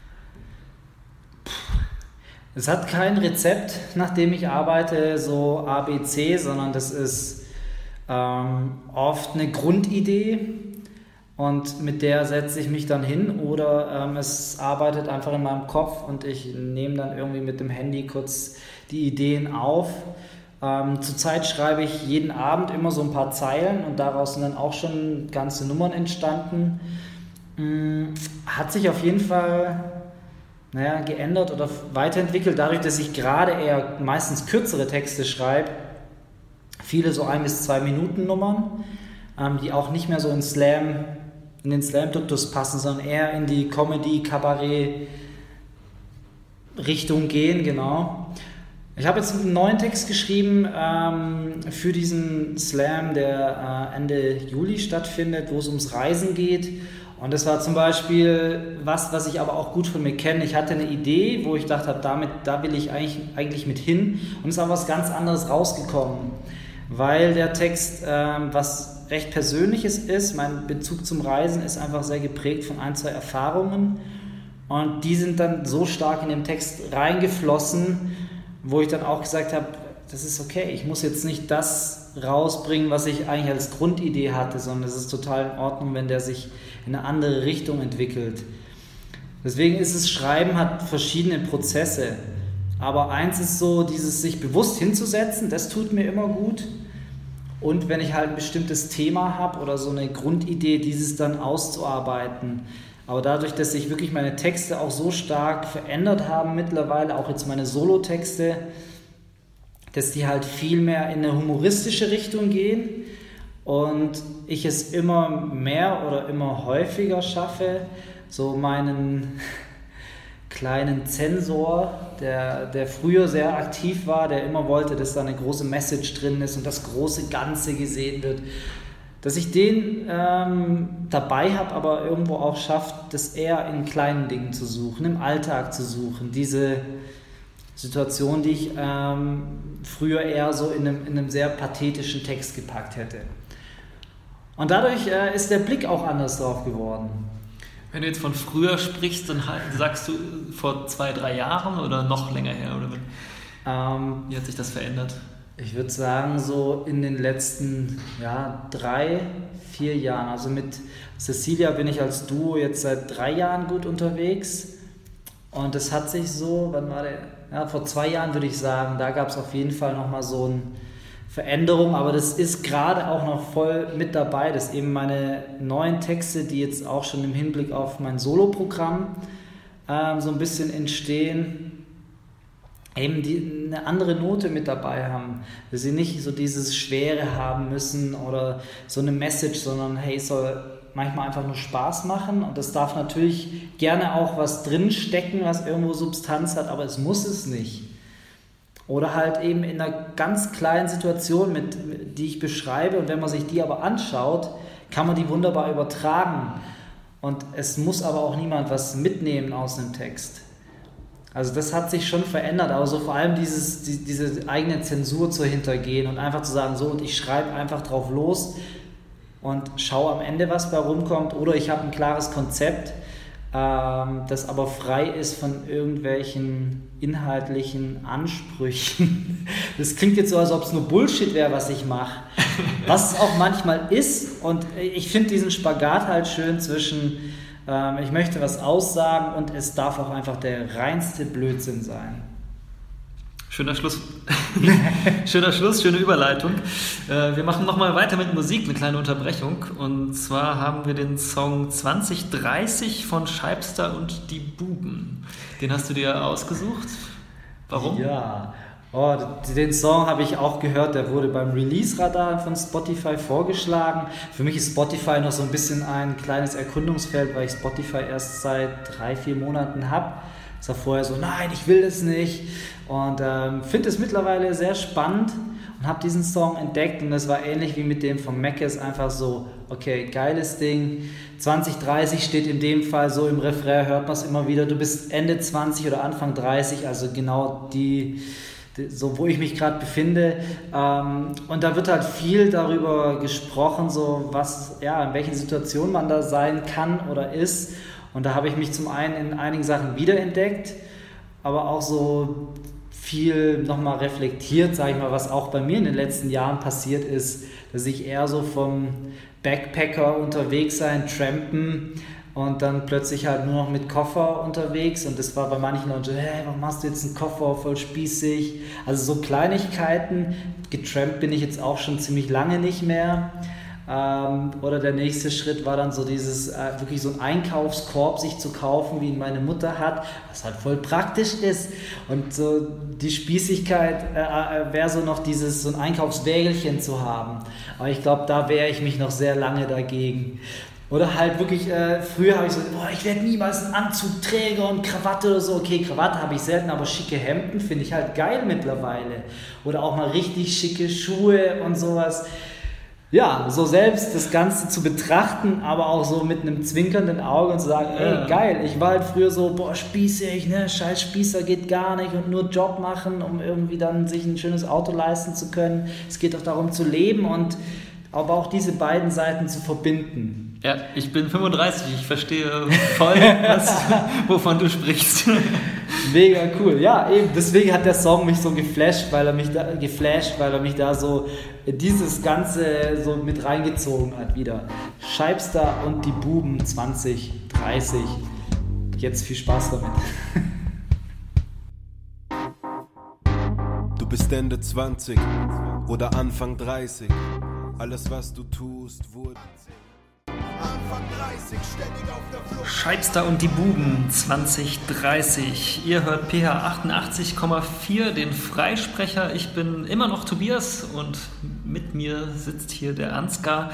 Speaker 7: Es hat kein Rezept, nach dem ich arbeite, so ABC, sondern das ist oft eine Grundidee und mit der setze ich mich dann hin oder es arbeitet einfach in meinem Kopf und ich nehme dann irgendwie mit dem Handy kurz die Ideen auf. Zurzeit schreibe ich jeden Abend immer so ein paar Zeilen und daraus sind dann auch schon ganze Nummern entstanden. Hat sich auf jeden Fall geändert oder weiterentwickelt, dadurch, dass ich gerade eher meistens kürzere Texte schreibe, viele so 1 bis 2 Minuten Nummern, die auch nicht mehr so in den Slam-Duktus passen, sondern eher in die Comedy-Kabarett-Richtung gehen, genau. Ich habe jetzt einen neuen Text geschrieben für diesen Slam, der Ende Juli stattfindet, wo es ums Reisen geht. Und das war zum Beispiel was ich aber auch gut von mir kenne. Ich hatte eine Idee, wo ich dachte, da will ich eigentlich mit hin. Und es ist aber was ganz anderes rausgekommen, weil der Text was recht Persönliches ist. Mein Bezug zum Reisen ist einfach sehr geprägt von 1-2 Erfahrungen. Und die sind dann so stark in den Text reingeflossen, wo ich dann auch gesagt habe, das ist okay, ich muss jetzt nicht das rausbringen, was ich eigentlich als Grundidee hatte, sondern es ist total in Ordnung, wenn der sich in eine andere Richtung entwickelt. Deswegen ist es, Schreiben hat verschiedene Prozesse, aber eins ist so, dieses sich bewusst hinzusetzen, das tut mir immer gut, und wenn ich halt ein bestimmtes Thema habe oder so eine Grundidee, dieses dann auszuarbeiten. Aber dadurch, dass sich wirklich meine Texte auch so stark verändert haben mittlerweile, auch jetzt meine Solotexte, dass die halt viel mehr in eine humoristische Richtung gehen und ich es immer mehr oder immer häufiger schaffe, so meinen kleinen Zensor, der früher sehr aktiv war, der immer wollte, dass da eine große Message drin ist und das große Ganze gesehen wird, dass ich den dabei habe, aber irgendwo auch schafft, das eher in kleinen Dingen zu suchen, im Alltag zu suchen, diese Situation, die ich früher eher so in einem sehr pathetischen Text gepackt hätte. Und dadurch ist der Blick auch anders drauf geworden.
Speaker 6: Wenn du jetzt von früher sprichst, dann sagst du vor 2-3 Jahren oder noch länger her? Oder wie hat sich das verändert?
Speaker 7: Ich würde sagen, so in den letzten 3-4 Jahren. Also mit Cecilia bin ich als Duo jetzt seit 3 Jahren gut unterwegs. Und das hat sich so, vor 2 Jahren würde ich sagen, da gab es auf jeden Fall nochmal so eine Veränderung, aber das ist gerade auch noch voll mit dabei, dass eben meine neuen Texte, die jetzt auch schon im Hinblick auf mein Soloprogramm so ein bisschen entstehen, eben eine andere Note mit dabei haben, dass sie nicht so dieses Schwere haben müssen oder so eine Message, sondern hey, es soll manchmal einfach nur Spaß machen und das darf natürlich gerne auch was drinstecken, was irgendwo Substanz hat, aber es muss es nicht. Oder halt eben in einer ganz kleinen Situation, die ich beschreibe, und wenn man sich die aber anschaut, kann man die wunderbar übertragen. Und es muss aber auch niemand was mitnehmen aus dem Text. Also das hat sich schon verändert, aber so vor allem diese eigene Zensur zu hintergehen und einfach zu sagen, so, und ich schreibe einfach drauf los, und schaue am Ende, was bei rumkommt, oder ich habe ein klares Konzept, das aber frei ist von irgendwelchen inhaltlichen Ansprüchen. Das klingt jetzt so, als ob es nur Bullshit wäre, was ich mache. Was es auch manchmal ist, und ich finde diesen Spagat halt schön zwischen ich möchte was aussagen und es darf auch einfach der reinste Blödsinn sein.
Speaker 6: Schöner Schluss. Schöner Schluss, schöne Überleitung. Wir machen nochmal weiter mit Musik, eine kleine Unterbrechung. Und zwar haben wir den Song 2030 von Scheibster und die Buben. Den hast du dir ausgesucht. Warum?
Speaker 7: Ja, den Song habe ich auch gehört, der wurde beim Release-Radar von Spotify vorgeschlagen. Für mich ist Spotify noch so ein bisschen ein kleines Erkundungsfeld, weil ich Spotify erst seit 3-4 Monaten habe. Ich war vorher so, nein, ich will das nicht. Und finde es mittlerweile sehr spannend und habe diesen Song entdeckt. Und das war ähnlich wie mit dem von Meckes, einfach so, okay, geiles Ding. 2030 steht in dem Fall so im Refrain, hört man es immer wieder. Du bist Ende 20 oder Anfang 30, also genau so wo ich mich gerade befinde. Und da wird halt viel darüber gesprochen, so was, ja, in welchen Situationen man da sein kann oder ist. Und da habe ich mich zum einen in einigen Sachen wiederentdeckt, aber auch so viel nochmal reflektiert, sage ich mal, was auch bei mir in den letzten Jahren passiert ist, dass ich eher so vom Backpacker unterwegs sein, trampen und dann plötzlich halt nur noch mit Koffer unterwegs, und das war bei manchen Leuten so, hey, warum machst du jetzt einen Koffer, voll spießig, also so Kleinigkeiten. Getrampt bin ich jetzt auch schon ziemlich lange nicht mehr. Oder der nächste Schritt war dann so dieses, wirklich so einen Einkaufskorb sich zu kaufen, wie ihn meine Mutter hat, was halt voll praktisch ist. Und so die Spießigkeit wäre so noch dieses, so ein Einkaufswägelchen zu haben. Aber ich glaube, da wehre ich mich noch sehr lange dagegen. Oder halt wirklich, früher habe ich so, boah, ich werde niemals einen Anzugträger und Krawatte oder so. Okay, Krawatte habe ich selten, aber schicke Hemden finde ich halt geil mittlerweile. Oder auch mal richtig schicke Schuhe und sowas. Ja, so selbst das Ganze zu betrachten, aber auch so mit einem zwinkernden Auge und zu sagen, ey, geil, ich war halt früher so, boah, spießig, ne, scheiß Spießer geht gar nicht und nur Job machen, um irgendwie dann sich ein schönes Auto leisten zu können. Es geht doch darum zu leben und aber auch diese beiden Seiten zu verbinden.
Speaker 6: Ja, ich bin 35, ich verstehe voll, wovon du sprichst.
Speaker 7: Mega cool, ja, eben, deswegen hat der Song mich so geflasht, weil er mich da so dieses Ganze so mit reingezogen hat wieder. Scheibster und die Buben 2030. Jetzt viel Spaß damit.
Speaker 8: Du bist Ende 20 oder Anfang 30. Alles, was du tust, wurde Anfang 30, ständig auf der Flucht.
Speaker 6: Scheibster und die Buben 2030. Ihr hört PH 88,4, den Freisprecher. Ich bin immer noch Tobias und mit mir sitzt hier der Ansgar.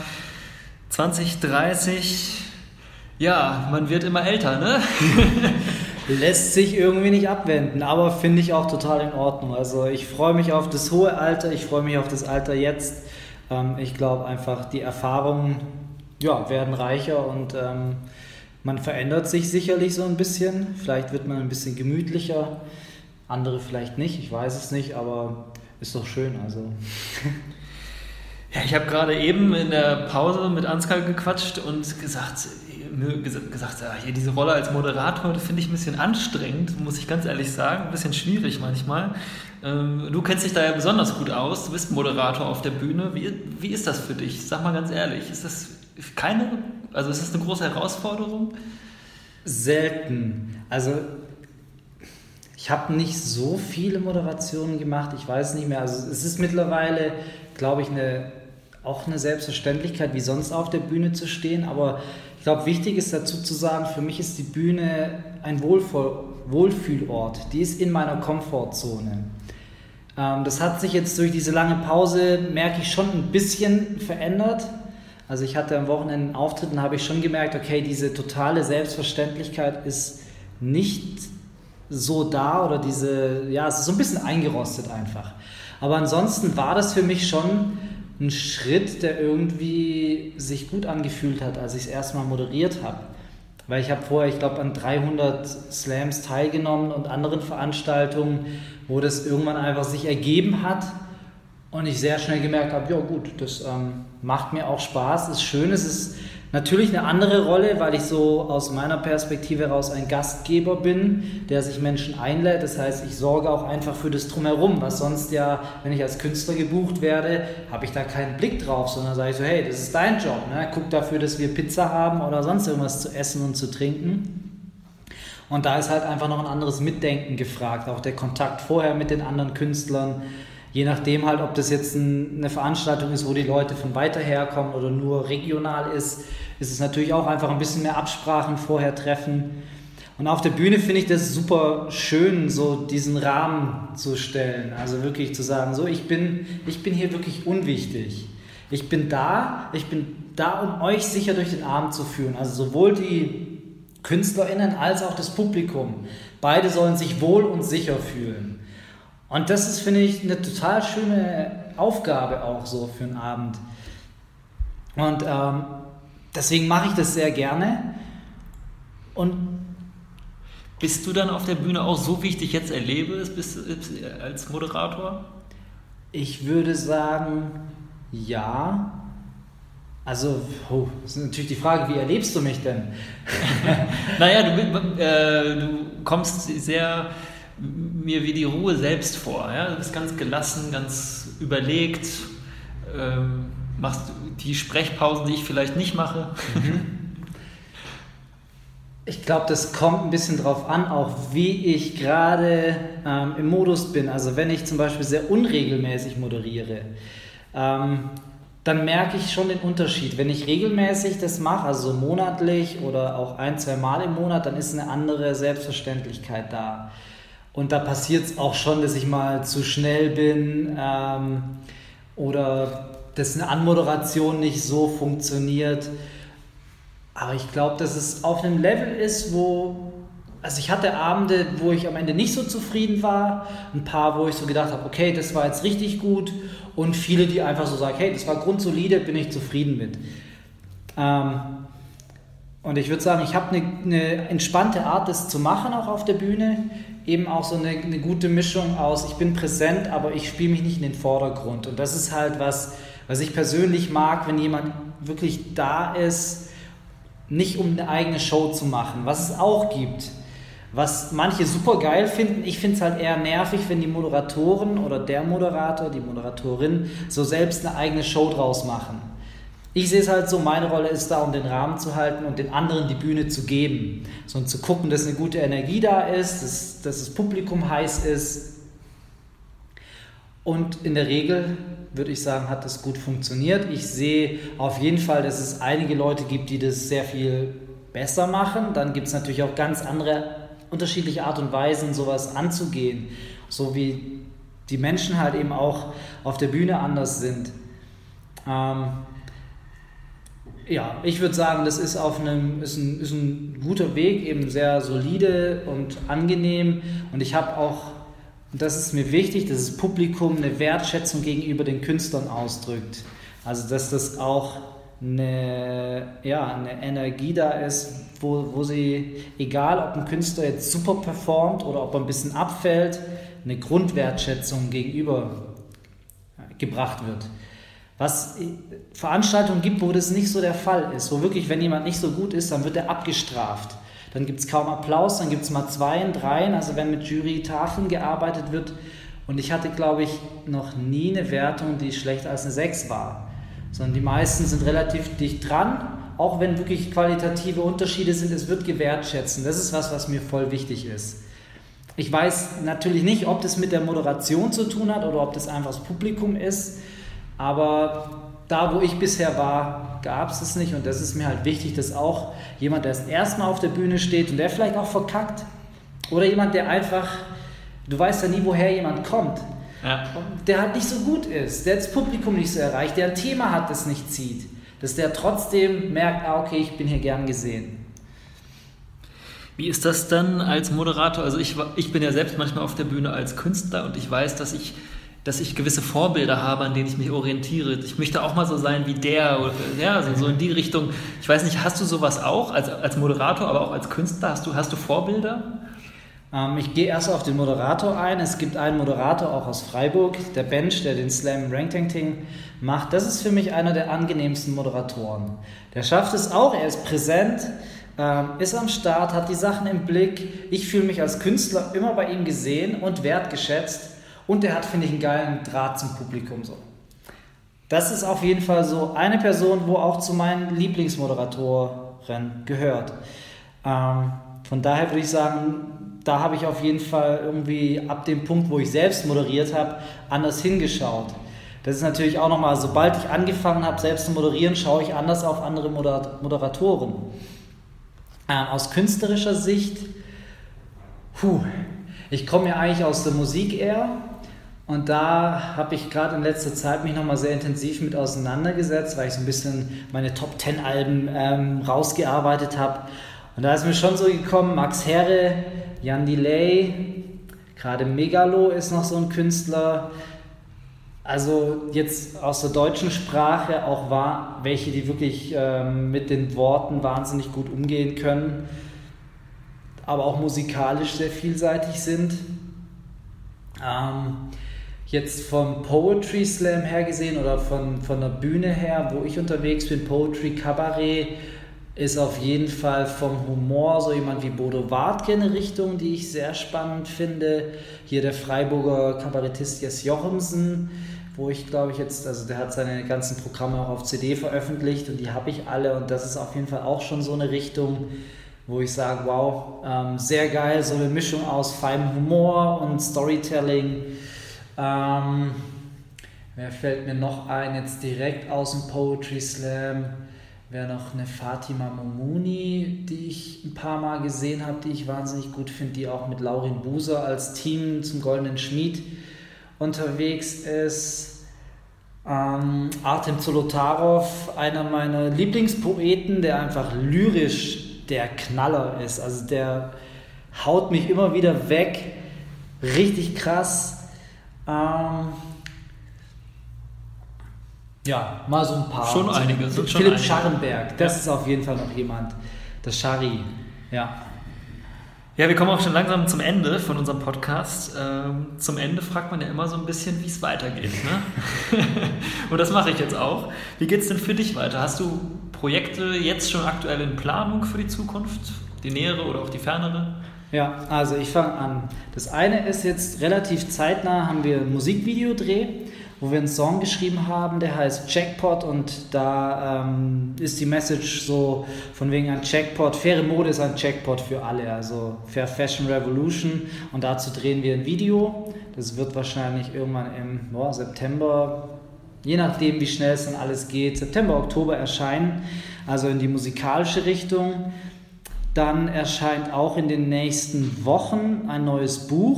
Speaker 6: 2030, ja, man wird immer älter, ne?
Speaker 7: Lässt sich irgendwie nicht abwenden, aber finde ich auch total in Ordnung. Also ich freue mich auf das hohe Alter, ich freue mich auf das Alter jetzt. Ich glaube einfach, die Erfahrungen werden reicher und man verändert sich sicherlich so ein bisschen. Vielleicht wird man ein bisschen gemütlicher, andere vielleicht nicht, ich weiß es nicht, aber ist doch schön. Also.
Speaker 6: Ja, ich habe gerade eben in der Pause mit Ansgar gequatscht und gesagt, hier diese Rolle als Moderator, das finde ich ein bisschen anstrengend, muss ich ganz ehrlich sagen, ein bisschen schwierig manchmal. Du kennst dich da ja besonders gut aus, du bist Moderator auf der Bühne. Wie ist das für dich? Sag mal ganz ehrlich, ist das eine große Herausforderung?
Speaker 7: Selten. Also ich habe nicht so viele Moderationen gemacht, ich weiß nicht mehr. Also es ist mittlerweile, glaube ich, auch eine Selbstverständlichkeit, wie sonst auf der Bühne zu stehen, aber ich glaube, wichtig ist dazu zu sagen, für mich ist die Bühne ein Wohlfühlort. Die ist in meiner Komfortzone. Das hat sich jetzt durch diese lange Pause, merke ich, schon ein bisschen verändert. Also ich hatte am Wochenende einen Auftritt und habe ich schon gemerkt, okay, diese totale Selbstverständlichkeit ist nicht so da oder es ist so ein bisschen eingerostet einfach. Aber ansonsten war das für mich schon ein Schritt, der irgendwie sich gut angefühlt hat, als ich es erstmal moderiert habe. Weil ich habe vorher, ich glaube, an 300 Slams teilgenommen und anderen Veranstaltungen, wo das irgendwann einfach sich ergeben hat. Und ich sehr schnell gemerkt habe, ja gut, das macht mir auch Spaß, ist schön, es ist natürlich eine andere Rolle, weil ich so aus meiner Perspektive heraus ein Gastgeber bin, der sich Menschen einlädt. Das heißt, ich sorge auch einfach für das Drumherum, was sonst ja, wenn ich als Künstler gebucht werde, habe ich da keinen Blick drauf, sondern sage ich so, hey, das ist dein Job, ne? Guck dafür, dass wir Pizza haben oder sonst irgendwas zu essen und zu trinken. Und da ist halt einfach noch ein anderes Mitdenken gefragt, auch der Kontakt vorher mit den anderen Künstlern. Je nachdem halt, ob das jetzt eine Veranstaltung ist, wo die Leute von weiter herkommen oder nur regional ist es natürlich auch einfach ein bisschen mehr Absprachen vorher treffen. Und auf der Bühne finde ich das super schön, so diesen Rahmen zu stellen. Also wirklich zu sagen, so ich bin hier wirklich unwichtig. Ich bin da, um euch sicher durch den Abend zu führen. Also sowohl die KünstlerInnen als auch das Publikum. Beide sollen sich wohl und sicher fühlen. Und das ist, finde ich, eine total schöne Aufgabe auch so für einen Abend. Und deswegen mache ich das sehr gerne. Und
Speaker 6: bist du dann auf der Bühne auch so, wie ich dich jetzt erlebe, als Moderator?
Speaker 7: Ich würde sagen, ja. Also, das ist natürlich die Frage, wie erlebst du mich denn?
Speaker 6: Naja, du kommst sehr mir wie die Ruhe selbst vor. Ja? Du bist ganz gelassen, ganz überlegt, machst die Sprechpausen, die ich vielleicht nicht mache.
Speaker 7: Ich glaube, das kommt ein bisschen drauf an, auch wie ich gerade im Modus bin. Also wenn ich zum Beispiel sehr unregelmäßig moderiere, dann merke ich schon den Unterschied. Wenn ich regelmäßig das mache, also so monatlich oder auch 1-2 Mal im Monat, dann ist eine andere Selbstverständlichkeit da. Und da passiert es auch schon, dass ich mal zu schnell bin oder dass eine Anmoderation nicht so funktioniert. Aber ich glaube, dass es auf einem Level ist, also ich hatte Abende, wo ich am Ende nicht so zufrieden war, ein paar, wo ich so gedacht habe, okay, das war jetzt richtig gut, und viele, die einfach so sagen, hey, das war grundsolide, bin ich zufrieden mit. Und ich würde sagen, ich habe eine entspannte Art, das zu machen, auch auf der Bühne. Eben auch so eine gute Mischung aus, ich bin präsent, aber ich spiele mich nicht in den Vordergrund. Und das ist halt was ich persönlich mag, wenn jemand wirklich da ist, nicht um eine eigene Show zu machen, was es auch gibt. Was manche super geil finden, ich finde es halt eher nervig, wenn die Moderatoren oder der Moderator, die Moderatorin so selbst eine eigene Show draus machen. Ich sehe es halt so, meine Rolle ist da, um den Rahmen zu halten und den anderen die Bühne zu geben. So, und zu gucken, dass eine gute Energie da ist, dass das Publikum heiß ist. Und in der Regel, würde ich sagen, hat das gut funktioniert. Ich sehe auf jeden Fall, dass es einige Leute gibt, die das sehr viel besser machen. Dann gibt es natürlich auch ganz andere, unterschiedliche Art und Weisen, sowas anzugehen. So wie die Menschen halt eben auch auf der Bühne anders sind. Ja, ich würde sagen, das ist ist ein guter Weg, eben sehr solide und angenehm. Und ich habe auch, und das ist mir wichtig, dass das Publikum eine Wertschätzung gegenüber den Künstlern ausdrückt. Also dass das auch eine Energie da ist, wo sie, egal ob ein Künstler jetzt super performt oder ob er ein bisschen abfällt, eine Grundwertschätzung gegenüber gebracht wird. Was Veranstaltungen gibt, wo das nicht so der Fall ist, wo wirklich, wenn jemand nicht so gut ist, dann wird er abgestraft. Dann gibt es kaum Applaus, dann gibt es mal 2, 3, also wenn mit Jury-Tafeln gearbeitet wird. Und ich hatte, glaube ich, noch nie eine Wertung, die schlechter als eine 6 war. Sondern die meisten sind relativ dicht dran, auch wenn wirklich qualitative Unterschiede sind, es wird gewertschätzt. Das ist was mir voll wichtig ist. Ich weiß natürlich nicht, ob das mit der Moderation zu tun hat oder ob das einfach das Publikum ist. Aber da, wo ich bisher war, gab es es nicht, und das ist mir halt wichtig, dass auch jemand, der das erste Mal auf der Bühne steht und der vielleicht auch verkackt, oder jemand, der einfach, du weißt ja nie, woher jemand kommt, der halt nicht so gut ist, der das Publikum nicht so erreicht, der ein Thema hat, das nicht zieht, dass der trotzdem merkt, okay, ich bin hier gern gesehen.
Speaker 6: Wie ist das dann als Moderator? Also ich bin ja selbst manchmal auf der Bühne als Künstler, und ich weiß, dass ich gewisse Vorbilder habe, an denen ich mich orientiere. Ich möchte auch mal so sein wie der, oder, ja, so in die Richtung. Ich weiß nicht, hast du sowas auch als Moderator, aber auch als Künstler? Hast du Vorbilder?
Speaker 7: Ich gehe erst auf den Moderator ein. Es gibt einen Moderator auch aus Freiburg, der Bench, der den Slam Rank Tanking macht. Das ist für mich einer der angenehmsten Moderatoren. Der schafft es auch, er ist präsent, ist am Start, hat die Sachen im Blick. Ich fühle mich als Künstler immer bei ihm gesehen und wertgeschätzt. Und er hat, finde ich, einen geilen Draht zum Publikum. So. Das ist auf jeden Fall so eine Person, wo auch zu meinen Lieblingsmoderatoren gehört. Von daher würde ich sagen, da habe ich auf jeden Fall irgendwie ab dem Punkt, wo ich selbst moderiert habe, anders hingeschaut. Das ist natürlich auch nochmal, sobald ich angefangen habe, selbst zu moderieren, schaue ich anders auf andere Moderatoren. Aus künstlerischer Sicht, ich komme ja eigentlich aus der Musik eher und da habe ich gerade in letzter Zeit mich nochmal sehr intensiv mit auseinandergesetzt, weil ich so ein bisschen meine Top 10 Alben rausgearbeitet habe. Und da ist mir schon so gekommen, Max Herre, Jan Delay, gerade Megalo ist noch so ein Künstler. Also jetzt aus der deutschen Sprache auch welche, die wirklich mit den Worten wahnsinnig gut umgehen können, aber auch musikalisch sehr vielseitig sind. Jetzt vom Poetry Slam her gesehen oder von der Bühne her, wo ich unterwegs bin, Poetry Cabaret, ist auf jeden Fall vom Humor so jemand wie Bodo Wartke eine Richtung, die ich sehr spannend finde. Hier der Freiburger Kabarettist Jes Jochemsen, wo ich glaube ich jetzt, also der hat seine ganzen Programme auch auf CD veröffentlicht und die habe ich alle und das ist auf jeden Fall auch schon so eine Richtung, wo ich sage, wow, sehr geil, so eine Mischung aus feinem Humor und Storytelling. Wer fällt mir noch ein, jetzt direkt aus dem Poetry Slam? Wäre noch eine Fatima Momuni, die ich ein paar Mal gesehen habe, die ich wahnsinnig gut finde, die auch mit Laurin Buser als Team zum Goldenen Schmied unterwegs ist. Artem Zolotarov, einer meiner Lieblingspoeten, der einfach lyrisch der Knaller ist. Also der haut mich immer wieder weg. Richtig krass. Ja, mal so ein paar.
Speaker 6: Schon einige.
Speaker 7: Philipp Scharrenberg, das ist auf jeden Fall noch jemand. Der Schari, ja.
Speaker 6: Ja, wir kommen auch schon langsam zum Ende von unserem Podcast. Zum Ende fragt man ja immer so ein bisschen, wie es weitergeht. Ne? Und das mache ich jetzt auch. Wie geht es denn für dich weiter? Hast du Projekte jetzt schon aktuell in Planung für die Zukunft? Die nähere oder auch die fernere?
Speaker 7: Ja, also ich fange an. Das eine ist jetzt relativ zeitnah, haben wir ein Musikvideo-Dreh, wo wir einen Song geschrieben haben, der heißt Jackpot und da ist die Message so von wegen ein Jackpot, faire Mode ist ein Jackpot für alle, also Fair Fashion Revolution und dazu drehen wir ein Video, das wird wahrscheinlich irgendwann im September, je nachdem wie schnell es dann alles geht, September, Oktober erscheinen, also in die musikalische Richtung. Dann erscheint auch in den nächsten Wochen ein neues Buch,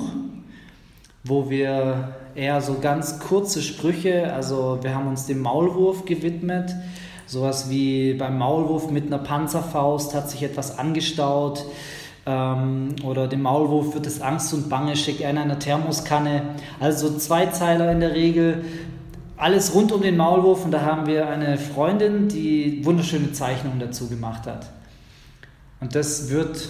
Speaker 7: wo wir eher so ganz kurze Sprüche, also wir haben uns dem Maulwurf gewidmet, sowas wie beim Maulwurf mit einer Panzerfaust hat sich etwas angestaut oder dem Maulwurf wird es Angst und Bange, schickt einer in einer Thermoskanne, also so Zweizeiler in der Regel, alles rund um den Maulwurf und da haben wir eine Freundin, die wunderschöne Zeichnungen dazu gemacht hat. Und das wird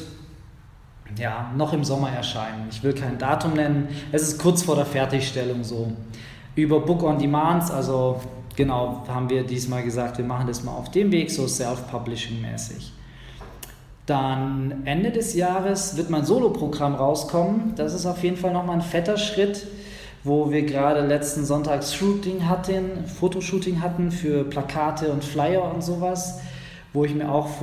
Speaker 7: noch im Sommer erscheinen. Ich will kein Datum nennen. Es ist kurz vor der Fertigstellung so. Über Book on Demands, also genau, haben wir diesmal gesagt, wir machen das mal auf dem Weg, so Self-Publishing-mäßig. Dann Ende des Jahres wird mein Soloprogramm rauskommen. Das ist auf jeden Fall nochmal ein fetter Schritt, wo wir gerade letzten Sonntag Fotoshooting hatten für Plakate und Flyer und sowas, wo ich mir auch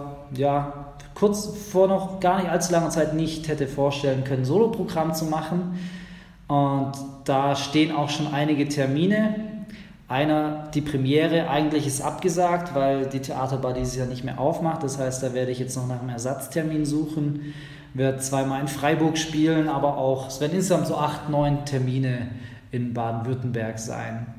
Speaker 7: kurz vor noch gar nicht allzu langer Zeit nicht hätte vorstellen können, Soloprogramm zu machen. Und da stehen auch schon einige Termine. Einer, die Premiere, eigentlich ist abgesagt, weil die Theaterbar dieses Jahr nicht mehr aufmacht. Das heißt, da werde ich jetzt noch nach einem Ersatztermin suchen. Werde zweimal in Freiburg spielen, aber auch, es werden insgesamt so 8, 9 Termine in Baden-Württemberg sein.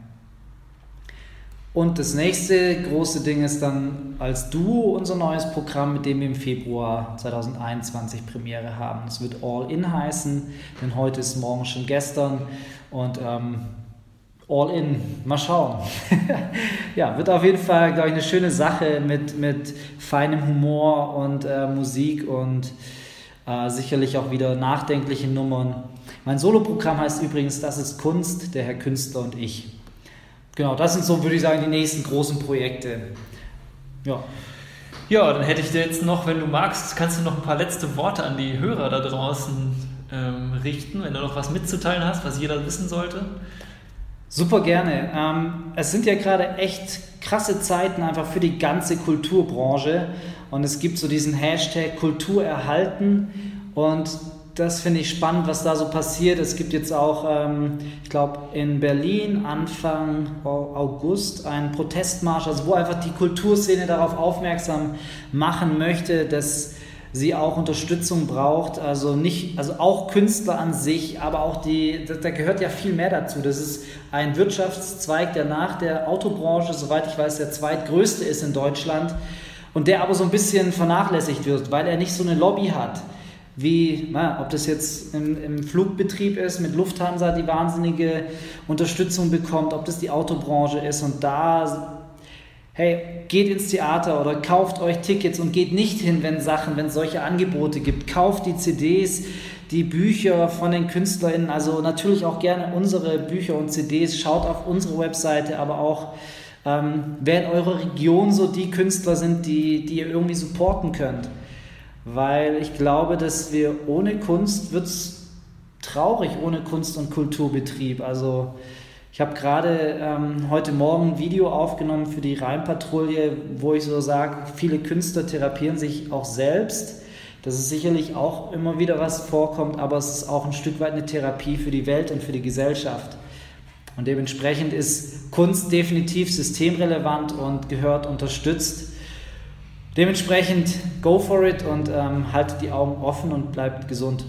Speaker 7: Und das nächste große Ding ist dann als Duo unser neues Programm, mit dem wir im Februar 2021 Premiere haben. Es wird All In heißen, denn heute ist morgen schon gestern und All In, mal schauen. Ja, wird auf jeden Fall, glaube ich, eine schöne Sache mit feinem Humor und Musik und Sicherlich auch wieder nachdenkliche Nummern. Mein Soloprogramm heißt übrigens Das ist Kunst, der Herr Künstler und ich. Genau, das sind so, würde ich sagen, die nächsten großen Projekte. Ja.
Speaker 9: Ja, dann hätte ich dir jetzt noch, wenn du magst, kannst du noch ein paar letzte Worte an die Hörer da draußen richten, wenn du noch was mitzuteilen hast, was jeder wissen sollte.
Speaker 7: Super gerne. Es sind ja gerade echt krasse Zeiten einfach für die ganze Kulturbranche und es gibt so diesen Hashtag Kultur erhalten und das finde ich spannend, was da so passiert. Es gibt jetzt auch, ich glaube, in Berlin Anfang August einen Protestmarsch, also wo einfach die Kulturszene darauf aufmerksam machen möchte, dass sie auch Unterstützung braucht, also auch Künstler an sich, aber auch da gehört ja viel mehr dazu. Das ist ein Wirtschaftszweig, der nach der Autobranche, soweit ich weiß, der zweitgrößte ist in Deutschland und der aber so ein bisschen vernachlässigt wird, weil er nicht so eine Lobby hat. Ob das jetzt im Flugbetrieb ist, mit Lufthansa, die wahnsinnige Unterstützung bekommt, ob das die Autobranche ist und da, hey, geht ins Theater oder kauft euch Tickets und geht nicht hin, wenn es solche Angebote gibt. Kauft die CDs, die Bücher von den KünstlerInnen, also natürlich auch gerne unsere Bücher und CDs, schaut auf unsere Webseite, aber auch, wer in eurer Region so die Künstler sind, die ihr irgendwie supporten könnt. Weil ich glaube, dass wir ohne Kunst wird es traurig, ohne Kunst- und Kulturbetrieb. Also ich habe gerade heute Morgen ein Video aufgenommen für die Rheinpatrouille, wo ich so sage, viele Künstler therapieren sich auch selbst. Das ist sicherlich auch immer wieder was vorkommt, aber es ist auch ein Stück weit eine Therapie für die Welt und für die Gesellschaft. Und dementsprechend ist Kunst definitiv systemrelevant und gehört unterstützt. Dementsprechend go for it und haltet die Augen offen und bleibt gesund.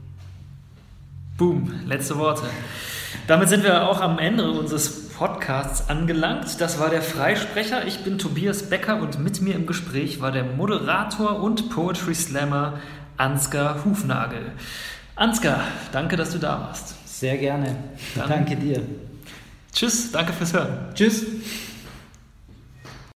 Speaker 9: Boom, letzte Worte. Damit sind wir auch am Ende unseres Podcasts angelangt. Das war der Freisprecher. Ich bin Tobias Becker und mit mir im Gespräch war der Moderator und Poetry Slammer Ansgar Hufnagel. Ansgar, danke, dass du da warst.
Speaker 7: Sehr gerne. Danke dir.
Speaker 9: Tschüss, danke fürs Hören.
Speaker 7: Tschüss.